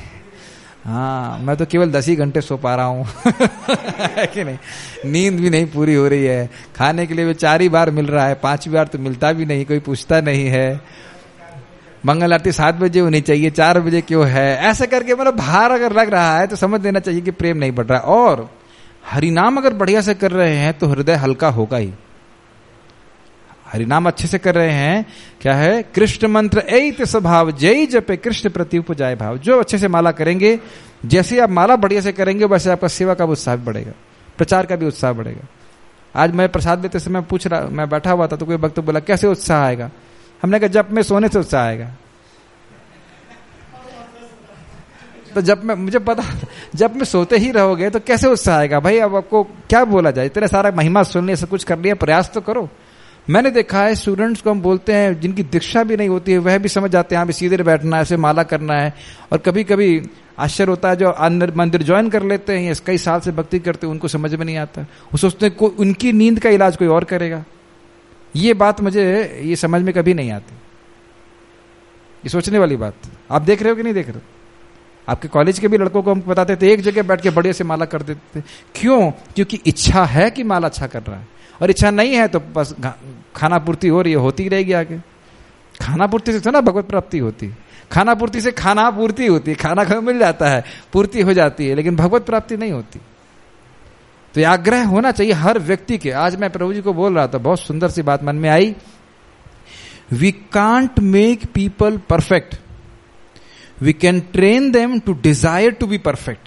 हाँ मैं तो केवल 10 ही घंटे सो पा रहा हूँ है कि नहीं, नींद भी नहीं पूरी हो रही है, खाने के लिए भी 4 ही बार मिल रहा है, 5वीं बार तो मिलता भी नहीं, कोई पूछता नहीं है, मंगल आरती 7 बजे होनी चाहिए, 4 बजे क्यों है, ऐसा करके मतलब भार अगर लग रहा है तो समझ लेना चाहिए कि प्रेम नहीं बढ़ रहा है। और हरिनाम अगर बढ़िया से कर रहे हैं तो हृदय हल्का होगा ही। हरिनाम अच्छे से कर रहे हैं, क्या है, कृष्ण मंत्र ऐत स्वभाव जय जपे कृष्ण प्रति उपजाए भाव। जो अच्छे से माला करेंगे, जैसे आप माला बढ़िया से करेंगे वैसे आपका सेवा का भी उत्साह बढ़ेगा, प्रचार का भी उत्साह बढ़ेगा। आज मैं प्रसाद लेते समय पूछ रहा, मैं बैठा हुआ था तो कोई भक्त बोला कैसे उत्साह आएगा? हमने कहा जप में सोने से उत्साह आएगा। तो जब में मुझे पता, जब में सोते ही रहोगे तो कैसे उत्साह आएगा भाई। अब आपको क्या बोला जाए, इतने सारा महिमा सुन लिया, सब कुछ कर लिया, प्रयास तो करो। मैंने देखा है स्टूडेंट्स को हम बोलते हैं जिनकी दीक्षा भी नहीं होती है, वह भी समझ जाते हैं यहाँ पे सीधे बैठना है, ऐसे माला करना है। और कभी कभी आश्चर्य होता है जो अंदर मंदिर ज्वाइन कर लेते हैं, कई साल से भक्ति करते हैं, उनको समझ में नहीं आता। वो सोचते हैं उनकी नींद का इलाज कोई और करेगा। ये बात मुझे ये समझ में कभी नहीं आती, ये सोचने वाली बात। आप देख रहे हो कि नहीं देख रहे हो? आपके कॉलेज के भी लड़कों को हम बताते थे, एक जगह बैठ के बढ़िया से माला कर देते थे। क्यों? क्योंकि इच्छा है कि माला अच्छा कर रहा है, और इच्छा नहीं है तो बस खाना पूर्ति हो रही है, होती रहेगी आगे। खाना पूर्ति से तो ना भगवत प्राप्ति होती, खाना पूर्ति से खाना पूर्ति होती है, खाना खा मिल जाता है, पूर्ति हो जाती है, लेकिन भगवत प्राप्ति नहीं होती। तो ये आग्रह होना चाहिए हर व्यक्ति के। आज मैं प्रभु जी को बोल रहा था, बहुत सुंदर सी बात मन में आई। We can't make people perfect, we can train them to desire to be perfect.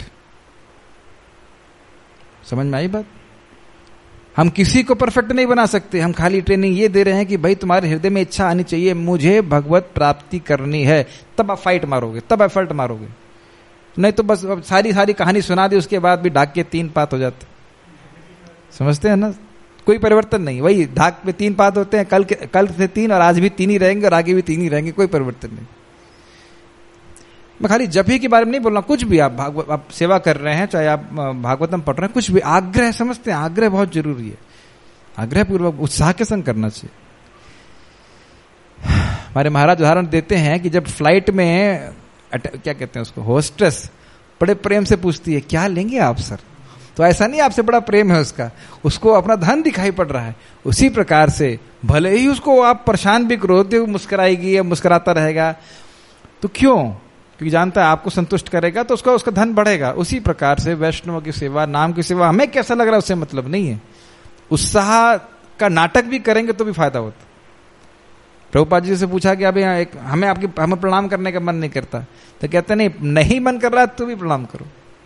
समझ में आई बात? हम किसी को परफेक्ट नहीं बना सकते, हम खाली ट्रेनिंग ये दे रहे हैं कि भाई तुम्हारे हृदय में इच्छा आनी चाहिए, मुझे भगवत प्राप्ति करनी है, तब आप फाइट मारोगे, तब एफर्ट मारोगे। नहीं तो बस सारी कहानी सुना दी, उसके बाद भी ढाक के 3 पात हो जाते। समझते हैं ना? कोई परिवर्तन नहीं, वही ढाक पे 3 पात होते हैं, कल से 3 और आज भी 3 ही रहेंगे और आगे भी 3 ही रहेंगे, कोई परिवर्तन नहीं। मैं खाली जप ही के बारे में नहीं बोल रहा, कुछ भी आप सेवा कर रहे हैं, चाहे आप भागवतम पढ़ रहे हैं, कुछ भी आग्रह, समझते हैं आग्रह बहुत जरूरी है, आग्रह पूर्वक उत्साह के संग करना चाहिए। हमारे महाराज उदाहरण देते हैं कि जब फ्लाइट में क्या कहते हैं उसको, होस्टेस बड़े प्रेम से पूछती है क्या लेंगे आप सर, तो ऐसा नहीं आपसे बड़ा प्रेम है उसका, उसको अपना धन दिखाई पड़ रहा है। उसी प्रकार से भले ही उसको आप परेशान भी करो तो मुस्कुराएगी या मुस्कुराता रहेगा, तो क्यों? क्योंकि जानता है आपको संतुष्ट करेगा तो उसका धन बढ़ेगा। उसी प्रकार से वैष्णव की सेवा, नाम की सेवा, हमें कैसा लग रहा है उससे मतलब नहीं है। उत्साह का नाटक भी करेंगे तो भी फायदा होता। प्रभुपाद जी से पूछा कि अभी हमें प्रणाम करने का मन नहीं करता, तो कहते नहीं मन कर रहा तो भी प्रणाम करो।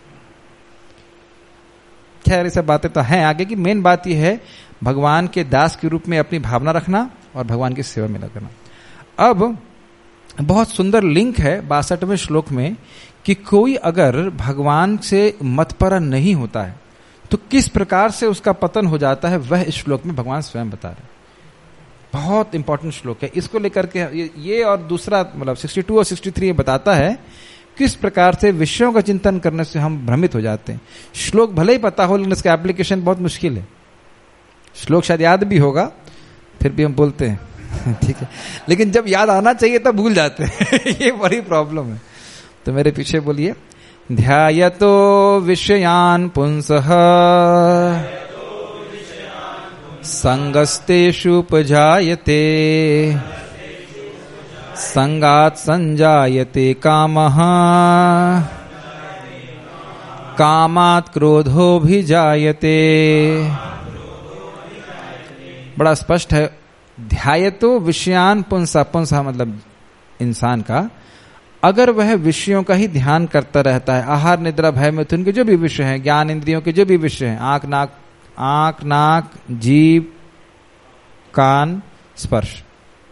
खैर ये सब बातें तो हैं आगे की। मेन बात यह है भगवान के दास के रूप में अपनी भावना रखना और भगवान की सेवा में लगना। अब बहुत सुंदर लिंक है 62वें श्लोक में कि कोई अगर भगवान से मतपरा नहीं होता है तो किस प्रकार से उसका पतन हो जाता है, वह इस श्लोक में भगवान स्वयं बता रहे हैं। बहुत इंपॉर्टेंट श्लोक है, इसको लेकर के ये और दूसरा मतलब 62 और 63 ये बताता है किस प्रकार से विषयों का चिंतन करने से हम भ्रमित हो जाते हैं। श्लोक भले ही पता हो लेकिन इसका एप्लीकेशन बहुत मुश्किल है। श्लोक शायद याद भी होगा फिर भी हम बोलते हैं ठीक है, लेकिन जब याद आना चाहिए तब भूल जाते हैं ये बड़ी प्रॉब्लम है। तो मेरे पीछे बोलिए, ध्यायतो विषयान पुंसः संगस्तेषुपजायते संगात् संजायते कामः कामात् क्रोधोऽभिजायते। बड़ा स्पष्ट है। ध्यायतो विषयान पुंसा, पुंसा मतलब इंसान का, अगर वह विषयों का ही ध्यान करता रहता है, आहार निद्रा भय मिथुन के जो भी विषय हैं, ज्ञान इंद्रियों के जो भी विषय हैं, आंख नाक जीव कान स्पर्श,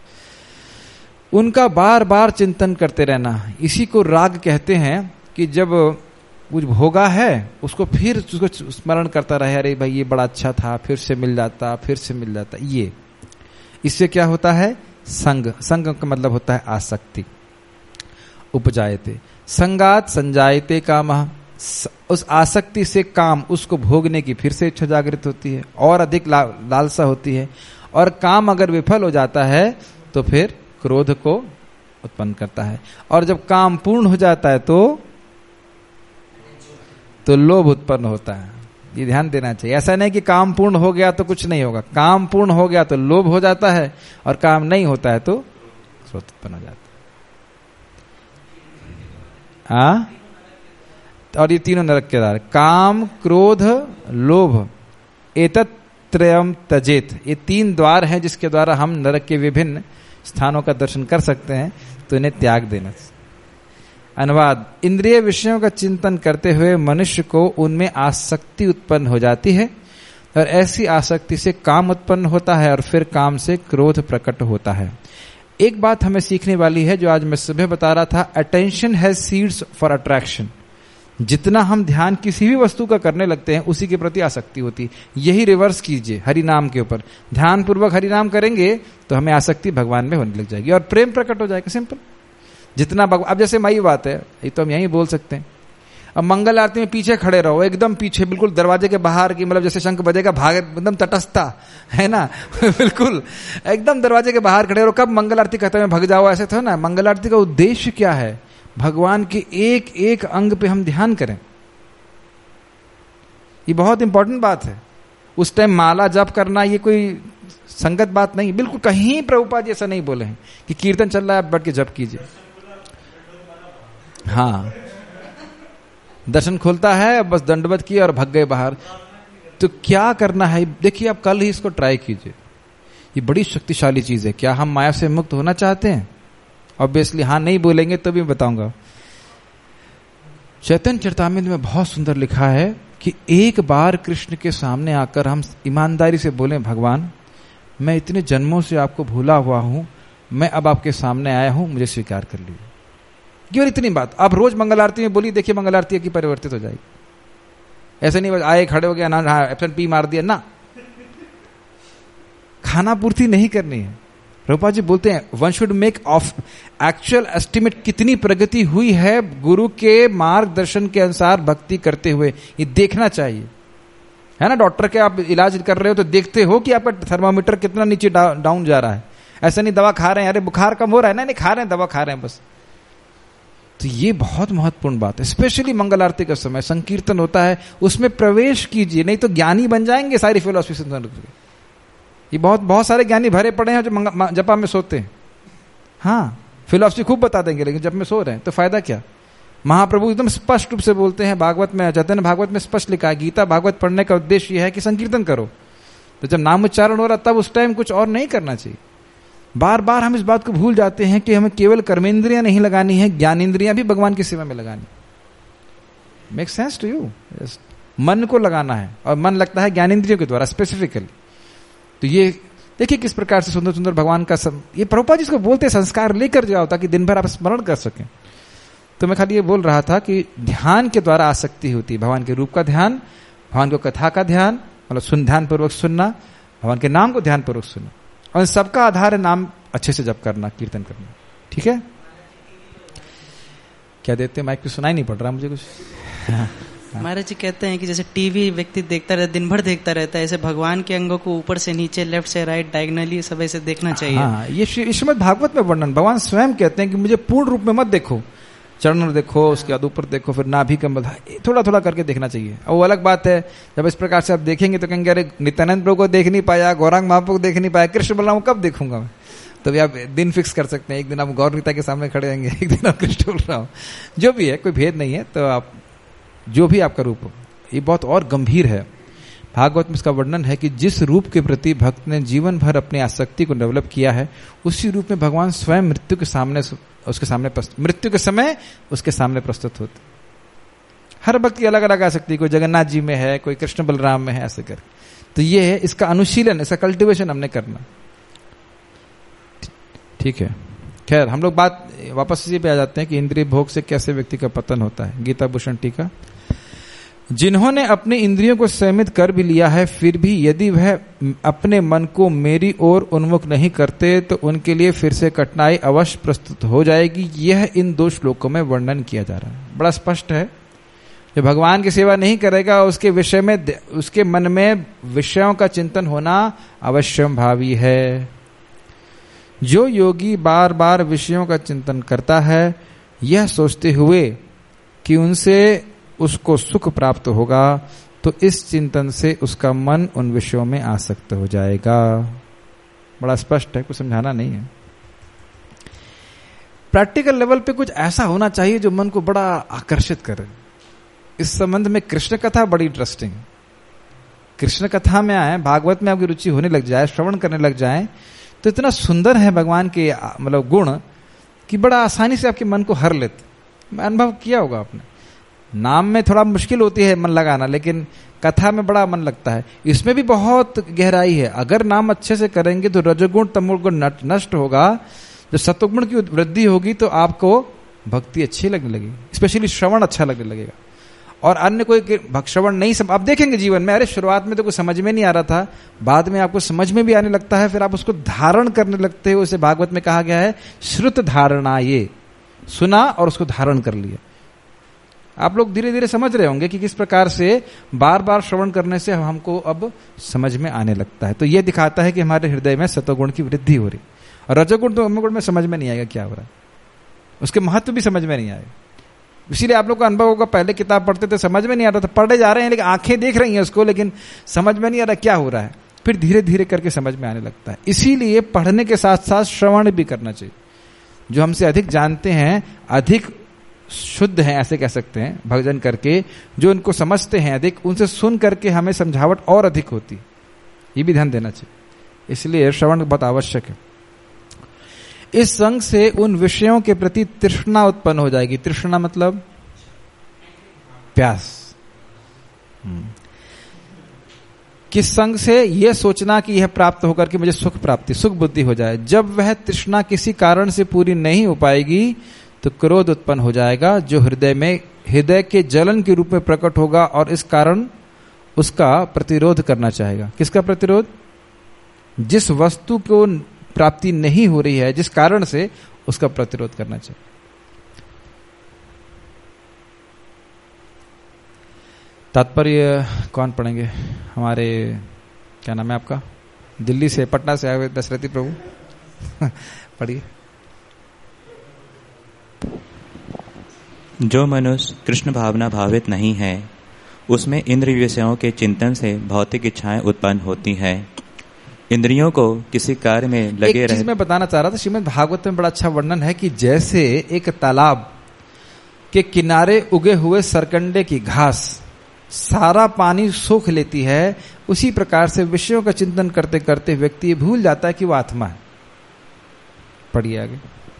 उनका बार बार चिंतन करते रहना, इसी को राग कहते हैं। कि जब कुछ भोगा है उसको फिर उसको स्मरण करता रहे, अरे भाई ये बड़ा अच्छा था, फिर से मिल जाता, फिर से मिल जाता। ये इससे क्या होता है? संग का मतलब होता है आसक्ति। उपजायते संगात संजायते कामः, उस आसक्ति से काम, उसको भोगने की फिर से इच्छा जागृत होती है और अधिक लालसा होती है। और काम अगर विफल हो जाता है तो फिर क्रोध को उत्पन्न करता है, और जब काम पूर्ण हो जाता है तो लोभ उत्पन्न होता है। ये ध्यान देना चाहिए। ऐसा नहीं कि काम पूर्ण हो गया तो कुछ नहीं होगा, काम पूर्ण हो गया तो लोभ हो जाता है, और काम नहीं होता है तो क्रोध उत्पन्न हो जाता है। और ये तीनों नरक के द्वार, काम क्रोध लोभ, एतत् त्रयम तजेत, ये 3 द्वार हैं जिसके द्वारा हम नरक के विभिन्न स्थानों का दर्शन कर सकते हैं, तो इन्हें त्याग देना। अनुवाद, इंद्रिय विषयों का चिंतन करते हुए मनुष्य को उनमें आसक्ति उत्पन्न हो जाती है, और ऐसी आसक्ति से काम उत्पन्न होता है, और फिर काम से क्रोध प्रकट होता है। एक बात हमें सीखने वाली है जो आज मैं सुबह बता रहा था, attention has seeds for attraction. जितना हम ध्यान किसी भी वस्तु का करने लगते हैं उसी के प्रति आसक्ति होती है। यही रिवर्स कीजिए हरि नाम के ऊपर, ध्यान पूर्वक हरि नाम करेंगे तो हमें आसक्ति भगवान में होने लग जाएगी और प्रेम प्रकट हो जाएगा। सिंपल। जितना अब जैसे माई बात है, ये तो हम यही बोल सकते हैं। अब मंगल आरती में पीछे खड़े रहो, एकदम पीछे, बिल्कुल दरवाजे के बाहर की, मतलब जैसे शंख बजेगा भागे, एकदम तटस्थता है ना बिल्कुल एकदम दरवाजे के बाहर खड़े रहो। कब मंगल आरती कहते हैं भग जाओ, ऐसे था ना। मंगल आरती का उद्देश्य क्या है? भगवान के एक एक अंग पे हम ध्यान करें। ये बहुत इंपॉर्टेंट बात है। उस टाइम माला जप करना ये कोई संगत बात नहीं, बिल्कुल। कहीं प्रभुपाद जी ऐसा नहीं बोले हैं कि कीर्तन चल रहा है आप बैठ के जप कीजिए। हाँ, दर्शन खोलता है, बस दंडवत किया और भग गए बाहर। तो क्या करना है देखिए, आप कल ही इसको ट्राई कीजिए। ये बड़ी शक्तिशाली चीज है। क्या हम माया से मुक्त होना चाहते हैं? ऑब्वियसली हाँ नहीं बोलेंगे तो भी बताऊंगा। चैतन्य चरितामृत में बहुत सुंदर लिखा है कि एक बार कृष्ण के सामने आकर हम ईमानदारी से बोलें, भगवान मैं इतने जन्मों से आपको भूला हुआ हूं, मैं अब आपके सामने आया हूं, मुझे स्वीकार कर लीजिए। केवल इतनी बात आप रोज मंगल आरती में बोलिए, देखिए मंगल आरती की परिवर्तित हो जाएगी। ऐसे नहीं आए खड़े हो गया ना, एब्सेंट पी मार दिया ना, खाना पूर्ति नहीं करनी है। प्रभुपाद जी बोलते हैं one should make of actual estimate, कितनी प्रगति हुई है गुरु के मार्गदर्शन के अनुसार भक्ति करते हुए, ये देखना चाहिए, है ना। डॉक्टर के आप इलाज कर रहे हो तो देखते हो कि आपका थर्मामीटर कितना नीचे डाउन जा रहा है। ऐसा नहीं दवा खा रहे हैं, अरे बुखार कम हो रहा है, नहीं खा रहे हैं, दवा खा रहे हैं बस। तो ये बहुत महत्वपूर्ण बात है। स्पेशली मंगल आरती का समय संकीर्तन होता है, उसमें प्रवेश कीजिए, नहीं तो ज्ञानी बन जाएंगे सारी फिलोसफी से। ये बहुत सारे ज्ञानी भरे पड़े हैं जो जपा में सोते हैं। हाँ, फिलोसफी खूब बता देंगे, लेकिन जब में सो रहे हैं तो फायदा क्या? महाप्रभु एकदम स्पष्ट रूप से बोलते हैं, भागवत में, चैतन्य भागवत में स्पष्ट लिखा है, गीता भागवत पढ़ने का उद्देश्य यह है कि संकीर्तन करो। तो जब नाम उच्चारण हो रहा तब उस टाइम कुछ और नहीं करना चाहिए। बार बार हम इस बात को भूल जाते हैं कि हमें केवल कर्मेंद्रियां नहीं लगानी है, ज्ञानेंद्रियां भी भगवान की सेवा में लगानी। Make sense to you? मन को लगाना है, और मन लगता है ज्ञानेंद्रियों के द्वारा स्पेसिफिकली। तो ये देखिए किस प्रकार से सुंदर सुंदर भगवान का ये प्रभुपाद जी इसको बोलते हैं संस्कार लेकर जाओ ताकि दिन भर आप स्मरण कर सकें। तो मैं खाली ये बोल रहा था कि ध्यान के द्वारा आसक्ति होती है, भगवान के रूप का ध्यान, भगवान को कथा का ध्यान, मतलब ध्यान पूर्वक सुनना, भगवान के नाम को ध्यान पूर्वक सुनना, और सबका आधार है नाम अच्छे से जप करना, कीर्तन करना। ठीक है, क्या देते हैं माइक पे? सुनाई नहीं पड़ रहा मुझे कुछ। महाराज जी कहते हैं कि जैसे टीवी व्यक्ति देखता रहता, दिन भर देखता रहता है, ऐसे भगवान के अंगों को ऊपर से नीचे, लेफ्ट से राइट, डायगोनली सब ऐसे देखना चाहिए। हाँ, ये श्रीमद् भागवत में वर्णन, भगवान स्वयं कहते हैं कि मुझे पूर्ण रूप में मत देखो, चरण देखो, उसके बाद ऊपर देखो, फिर नाभि कमल, थोड़ा थोड़ा करके देखना चाहिए। और वो अलग बात है जब इस प्रकार से आप देखेंगे तो कहेंगे अरे नित्यानंद प्रभु को देख नहीं पाया, गौरांग महाप्रभु को देख नहीं पाया, कृष्ण बलराम को कब देखूंगा मैं? तो आप दिन फिक्स कर सकते हैं, एक दिन आप गौरनीता के सामने खड़े होंगे, एक दिन आप कृष्ण बलराम, जो भी है, कोई भेद नहीं है। तो आप जो भी आपका रूप हो, ये बहुत और गंभीर है। भागवत में इसका वर्णन है कि जिस रूप के प्रति भक्त ने जीवन भर अपनी आसक्ति को डेवलप किया है, उसी रूप में भगवान स्वयं मृत्यु के सामने, उसके सामने मृत्यु के समय उसके सामने प्रस्तुत होते। हर भक्त की अलग अलग आसक्ति, कोई जगन्नाथ जी में है, कोई कृष्ण बलराम में है, ऐसे कर। तो ये है इसका अनुशीलन, इसका कल्टिवेशन हमने करना। ठीक है, खैर हम लोग बात वापस इसी पे आ जाते हैं कि इंद्रिय भोग से कैसे व्यक्ति का पतन होता है। गीता भूषण टीका, जिन्होंने अपने इंद्रियों को संयमित कर भी लिया है, फिर भी यदि वह अपने मन को मेरी ओर उन्मुख नहीं करते तो उनके लिए फिर से कठिनाई अवश्य प्रस्तुत हो जाएगी। यह इन 2 श्लोकों में वर्णन किया जा रहा है। बड़ा स्पष्ट है, जो भगवान की सेवा नहीं करेगा उसके विषय में, उसके मन में विषयों का चिंतन होना अवश्यंभावी है। जो योगी बार बार विषयों का चिंतन करता है, यह सोचते हुए कि उनसे उसको सुख प्राप्त होगा, तो इस चिंतन से उसका मन उन विषयों में आसक्त हो जाएगा। बड़ा स्पष्ट है, कुछ समझाना नहीं है। प्रैक्टिकल लेवल पे कुछ ऐसा होना चाहिए जो मन को बड़ा आकर्षित करे। इस संबंध में कृष्ण कथा बड़ी इंटरेस्टिंग। कृष्ण कथा में आए, भागवत में आपकी रुचि होने लग जाए, श्रवण करने लग जाए, तो इतना सुंदर है भगवान के मतलब गुण कि बड़ा आसानी से आपके मन को हर लेते। अनुभव किया होगा आपने। नाम में थोड़ा मुश्किल होती है मन लगाना, लेकिन कथा में बड़ा मन लगता है। इसमें भी बहुत गहराई है। अगर नाम अच्छे से करेंगे तो रजोगुण तमोगुण नष्ट होगा, जब सत्वगुण की वृद्धि होगी तो आपको भक्ति अच्छी लगने लगेगी, स्पेशली श्रवण अच्छा लगने लगेगा। और अन्य कोई श्रवण नहीं आप देखेंगे जीवन में, अरे शुरुआत में तो कुछ समझ में नहीं आ रहा था, बाद में आपको समझ में भी आने लगता है, फिर आप उसको धारण करने लगते हो। उसे भागवत में कहा गया है श्रुत धारणा, ये सुना और उसको धारण कर लिया। आप लोग धीरे धीरे समझ रहे होंगे कि किस प्रकार से बार बार श्रवण करने से हमको अब समझ में आने लगता है। तो ये दिखाता है कि हमारे हृदय में सत्वगुण की वृद्धि हो रही, और रजोगुण तो तमोगुण में समझ में नहीं आएगा क्या हो रहा है, उसके महत्व भी समझ में नहीं आएगा। इसीलिए आप लोग का अनुभव होगा, पहले किताब पढ़ते थे समझ में नहीं आ रहा था, पढ़े जा रहे हैं लेकिन आंखें देख रही हैं उसको, लेकिन समझ में नहीं आ रहा क्या हो रहा है, फिर धीरे धीरे करके समझ में आने लगता है। इसीलिए पढ़ने के साथ साथ श्रवण भी करना चाहिए। जो हमसे अधिक जानते हैं, अधिक शुद्ध हैं, ऐसे कह सकते हैं, भजन करके जो उनको समझते हैं अधिक, उनसे सुन करके हमें समझावट और अधिक होती, ये भी ध्यान देना चाहिए। इसलिए श्रवण बहुत आवश्यक है। इस संग से उन विषयों के प्रति तृष्णा उत्पन्न हो जाएगी। तृष्णा मतलब प्यास। किस संग से? यह सोचना कि यह प्राप्त होकर के मुझे सुख प्राप्ति, सुख बुद्धि हो जाए। जब वह तृष्णा किसी कारण से पूरी नहीं हो पाएगी तो क्रोध उत्पन्न हो जाएगा, जो हृदय के जलन के रूप में प्रकट होगा, और इस कारण उसका प्रतिरोध करना चाहेगा। किसका प्रतिरोध? जिस वस्तु को प्राप्ति नहीं हो रही है, जिस कारण से, उसका प्रतिरोध करना चाहिए। तात्पर्य कौन पढ़ेंगे? हमारे क्या नाम है आपका, दिल्ली से, पटना से आए हुए दशरथी प्रभु पढ़िए। जो मनुष्य कृष्ण भावना भावित नहीं है, उसमें इंद्रिय विषयों के चिंतन से भौतिक इच्छाएं उत्पन्न होती हैं। इंद्रियों को किसी कार्य में लगे रहे। मैं बताना चाह रहा था, श्रीमद् भागवत में बड़ा अच्छा वर्णन है कि जैसे एक तालाब के किनारे उगे हुए सरकंडे की घास सारा पानी सोख लेती है, उसी प्रकार से विषयों का चिंतन करते करते व्यक्ति भूल जाता है कि वो आत्मा है। पढ़िए आगे।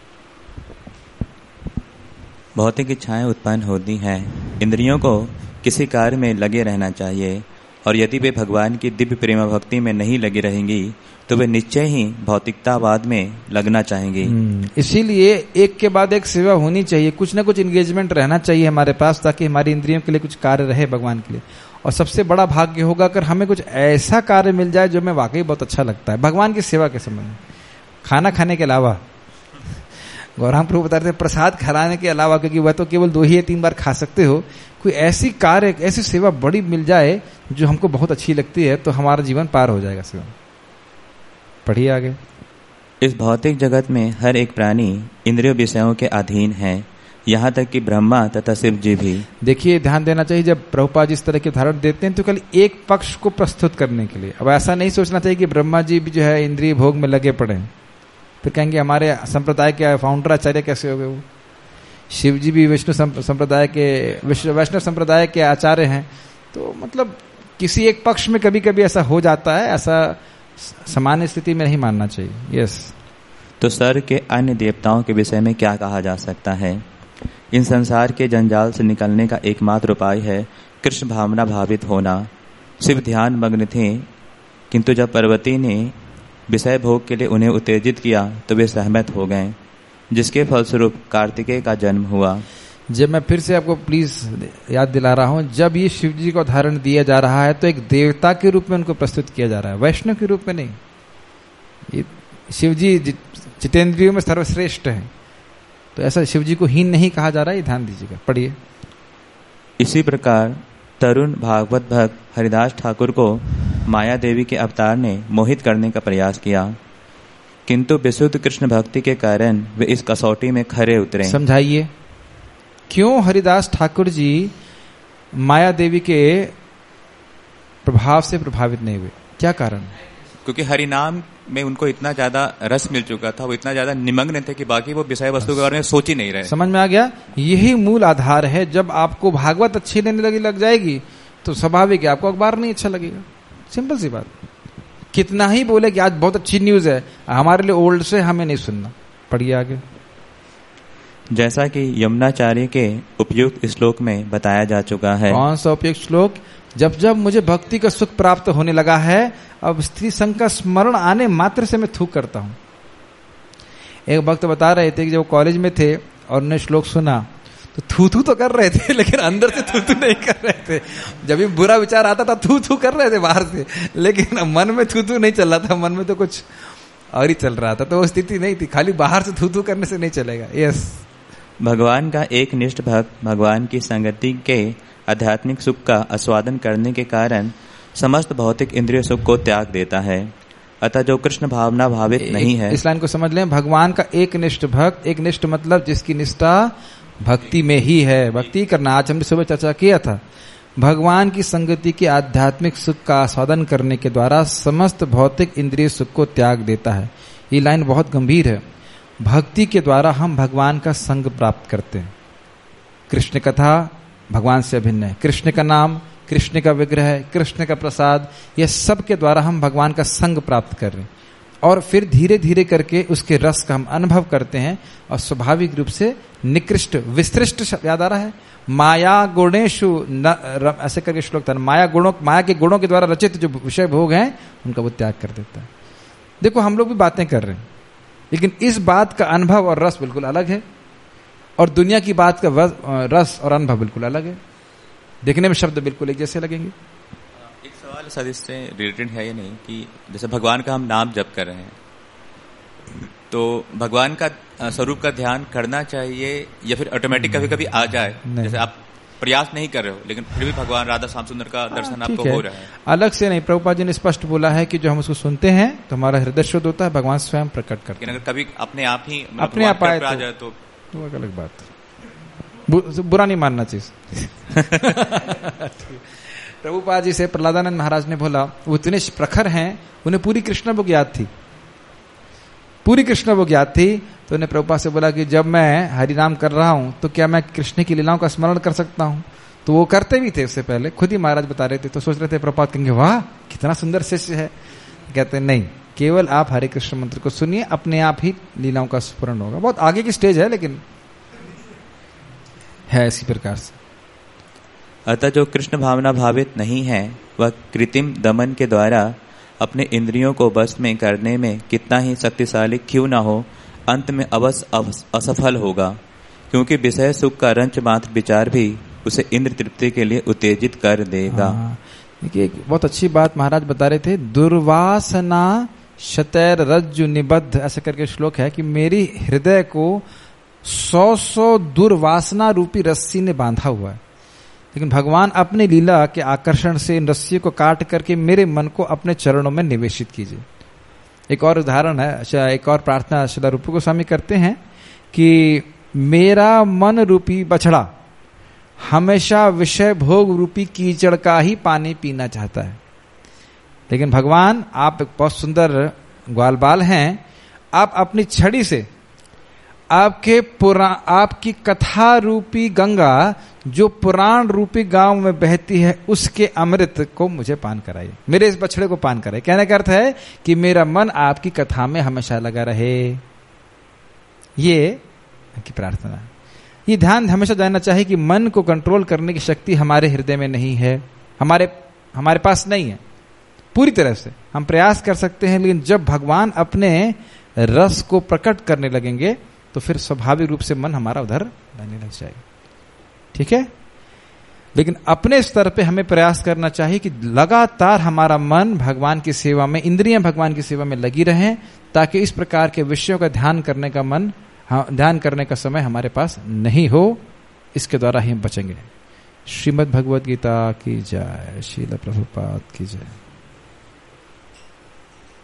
भौतिक इच्छाएं उत्पन्न होती हैं। इंद्रियों को किसी कार्य में लगे रहना चाहिए, और यदि वे भगवान की दिव्य प्रेम भक्ति में नहीं लगी रहेंगी तो वे निश्चय ही भौतिकतावाद में लगना चाहेंगी। इसीलिए एक के बाद एक सेवा होनी चाहिए, कुछ ना कुछ एंगेजमेंट रहना चाहिए हमारे पास, ताकि हमारी इंद्रियों के लिए कुछ कार्य रहे भगवान के लिए। और सबसे बड़ा भाग्य होगा अगर हमें कुछ ऐसा कार्य मिल जाए जो हमें वाकई बहुत अच्छा लगता है भगवान की सेवा के समय में। खाना खाने के अलावा, गौरांग प्रभु बताते हैं, प्रसाद खिलाने के अलावा, क्योंकि वह तो केवल 2 या 3 बार खा सकते हो, कोई ऐसी कार्य, ऐसी सेवा बड़ी मिल जाए जो हमको बहुत अच्छी लगती है, तो हमारा जीवन पार हो जाएगा सेवा। पढ़िए आगे। इस भौतिक जगत में हर एक प्राणी इंद्रिय विषयों के अधीन है, यहाँ तक कि ब्रह्मा तथा शिव जी भी। देखिए, ध्यान देना चाहिए, जब प्रभुपाद जी इस तरह के उदाहरण देते हैं तो कल एक पक्ष को प्रस्तुत करने के लिए। अब ऐसा नहीं सोचना चाहिए कि ब्रह्मा जी भी जो है इंद्रिय भोग में लगे पड़े हैं, फिर कहेंगे हमारे संप्रदाय के फाउंडर आचार्य कैसे हो गए वो। शिव जी भी विष्णु संप्रदाय के, वैष्णव संप्रदाय के आचार्य हैं। तो मतलब किसी एक पक्ष में कभी कभी ऐसा हो जाता है, ऐसा सामान्य स्थिति में नहीं मानना चाहिए। यस। तो स्वर्ग के अन्य देवताओं के विषय में क्या कहा जा सकता है? इन संसार के जंजाल से निकलने का एकमात्र उपाय है कृष्ण भावना भावित होना। शिव ध्यान मग्न थे, किंतु जब पार्वती ने विषय भोग के लिए उन्हें उत्तेजित किया तो वे सहमत हो गए, जिसके फलस्वरूप कार्तिकेय का जन्म हुआ। जब मैं फिर से आपको प्लीज याद दिला रहा हूं, जब ये शिव जी का उदाहरण दिया जा रहा है तो एक देवता के रूप में उनको प्रस्तुत किया जा रहा है, वैष्णव के रूप में नहीं। ये शिव जी जितेंद्रियों में सर्वश्रेष्ठ है, तो ऐसा शिव जी को हीन नहीं कहा जा रहा है, ये ध्यान दीजिएगा। पढ़िए। इसी प्रकार तरुण भागवत भक्त हरिदास ठाकुर को माया देवी के अवतार ने मोहित करने का प्रयास किया, किंतु विशुद्ध कृष्ण भक्ति के कारण वे इस कसौटी में खरे उतरे। समझाइए, क्यों हरिदास ठाकुर जी माया देवी के प्रभाव से प्रभावित नहीं हुए? क्या कारण? क्योंकि हरिनाम में उनको इतना ज्यादा रस मिल चुका था, वो इतना ज्यादा निमग्न थे कि बाकी वो विषय वस्तु के बारे में सोच ही नहीं रहे। समझ में आ गया? यही मूल आधार है। जब आपको भागवत अच्छी लगने लग जाएगी तो स्वाभाविक है आपको अखबार नहीं अच्छा लगेगा। सिंपल सी बात। कितना ही बोले कि आज बहुत अच्छी न्यूज है, हमारे लिए ओल्ड से हमें नहीं सुनना। पढ़िए आगे। जैसा कि यमुनाचार्य के उपयुक्त श्लोक में बताया जा चुका है। कौन सा उपयुक्त श्लोक? जब जब मुझे भक्ति का सुख प्राप्त होने लगा है, अब स्त्री संग का स्मरण आने मात्र से मैं थूक करता हूं। एक वक्त बता रहे थे कि जब कॉलेज में थे और उन्होंने श्लोक सुना तो थू थू तो कर रहे थे, लेकिन अंदर से थू थू नहीं कर रहे थे। जब भी बुरा विचार आता था थू थू कर रहे थे बाहर से, लेकिन मन में थू थू नहीं चल रहा था, मन में तो कुछ और ही चल रहा था। तो वो स्थिति नहीं थी, खाली बाहर से थू थू करने से नहीं चलेगा। यस, भगवान का एक निष्ठ भक्त भगवान की संगति के आध्यात्मिक सुख का आस्वादन करने के कारण समस्त भौतिक इंद्रिय सुख को त्याग देता है। अतः जो कृष्ण भावना भावित नहीं है, इस लाइन को समझ लें, भगवान का एक निष्ठ भक्त, एक निष्ठ मतलब जिसकी निष्ठा भक्ति में ही है, भक्ति करना। आज हमने सुबह चर्चा किया था, भगवान की संगति के आध्यात्मिक सुख का आस्वादन करने के द्वारा समस्त भौतिक इंद्रिय सुख को त्याग देता है। ये लाइन बहुत गंभीर है। भक्ति के द्वारा हम भगवान का संग प्राप्त करते हैं। कृष्ण कथा भगवान से अभिन्न है, कृष्ण का नाम, कृष्ण का विग्रह, कृष्ण का प्रसाद, यह सब के द्वारा हम भगवान का संग प्राप्त कर रहे हैं। और फिर धीरे धीरे करके उसके रस का हम अनुभव करते हैं और स्वाभाविक रूप से निकृष्ट विस्तृष्ट, याद आ रहा है, माया गुणेशु ऐसे करके श्लोक था, माया के गुणों के द्वारा रचित जो विषय भोग हैं उनका वो त्याग कर देता है। देखो हम लोग भी बातें कर रहे हैं, लेकिन इस बात का अनुभव और रस बिल्कुल अलग है, और दुनिया की बात का रस और अनुभव बिल्कुल अलग है। देखने में शब्द बिल्कुल एक जैसे लगेंगे। एक सवाल सर इससे रिलेटेड है या नहीं कि जैसे भगवान का हम नाम जप कर रहे हैं, तो भगवान का स्वरूप का ध्यान करना चाहिए या फिर ऑटोमेटिक कभी कभी आ जाए? जैसे आप प्रयास नहीं कर रहे हो लेकिन फिर भी भगवान राधा श्याम सुंदर का दर्शन आपको हो रहा है। अलग से नहीं, प्रभुपाद जी ने स्पष्ट बोला है कि जो हम उसको सुनते हैं तो हमारा हृदय शुद्ध होता है, भगवान स्वयं प्रकट करते हैं। अगर कभी अपने आप ही अपने आप आए आ जाए तो अलग बात, बुरा नहीं मानना चाहिए। प्रभुपाद जी से प्रहलादानंद महाराज ने बोला, वो इतने प्रखर हैं, उन्हें पूरी कृष्ण बुक याद थी, पूरी कृष्ण बुक याद थी। तो उन्हें प्रभुपाद से बोला कि जब मैं हरि नाम कर रहा हूं तो क्या मैं कृष्ण की लीलाओं का स्मरण कर सकता हूं? तो वो करते भी थे, उससे पहले खुद ही महाराज बता रहे थे। तो सोच रहे थे प्रभुपाद कहेंगे वाह कितना सुंदर शिष्य है। कहते नहीं, केवल आप हरे कृष्ण मंत्र को सुनिए, अपने आप ही लीलाओं का स्मरण होगा। बहुत आगे की स्टेज है, लेकिन है इसी प्रकार से। अतः जो कृष्ण भावना भावित नहीं है वह कृत्रिम दमन के द्वारा अपने इंद्रियों को बस में करने में कितना ही शक्तिशाली क्यों न हो, अंत में अवश्य असफल होगा, क्योंकि विषय सुख का रंच मात्र विचार भी उसे इंद्र तृप्ति के लिए उत्तेजित कर देगा। देखिए बहुत अच्छी बात महाराज बता रहे थे, दुर्वासना शतैर रज्जु निबद्ध, ऐसे करके श्लोक है कि मेरी हृदय को 100 दुर्वासना रूपी रस्सी ने बांधा हुआ है, लेकिन भगवान अपनी लीला के आकर्षण से इन रस्सियों को काट करके मेरे मन को अपने चरणों में निवेशित कीजिए। एक और उदाहरण है, अच्छा एक और प्रार्थना श्रील रूप गोस्वामी करते हैं कि मेरा मन रूपी बछड़ा हमेशा विषय भोग रूपी कीचड़ का ही पानी पीना चाहता है, लेकिन भगवान आप एक बहुत सुंदर ग्वाल बाल हैं, आप अपनी छड़ी से आपकी कथा रूपी गंगा जो पुराण रूपी गांव में बहती है उसके अमृत को मुझे पान कराइए, मेरे इस बछड़े को पान कराइए। कहने का अर्थ है कि मेरा मन आपकी कथा में हमेशा लगा रहे, ये की प्रार्थना। ये ध्यान हमेशा जानना चाहिए कि मन को कंट्रोल करने की शक्ति हमारे हृदय में नहीं है, हमारे पास नहीं है पूरी तरह से। हम प्रयास कर सकते हैं, लेकिन जब भगवान अपने रस को प्रकट करने लगेंगे तो फिर स्वाभाविक रूप से मन हमारा उधर रहने लग जाएगा। ठीक है, लेकिन अपने स्तर पे हमें प्रयास करना चाहिए कि लगातार हमारा मन भगवान की सेवा में, इंद्रियां भगवान की सेवा में लगी रहें, ताकि इस प्रकार के विषयों का ध्यान करने का समय हमारे पास नहीं हो। इसके द्वारा ही हम बचेंगे। श्रीमद् भगवद गीता की जय, श्रील प्रभुपाद की जय।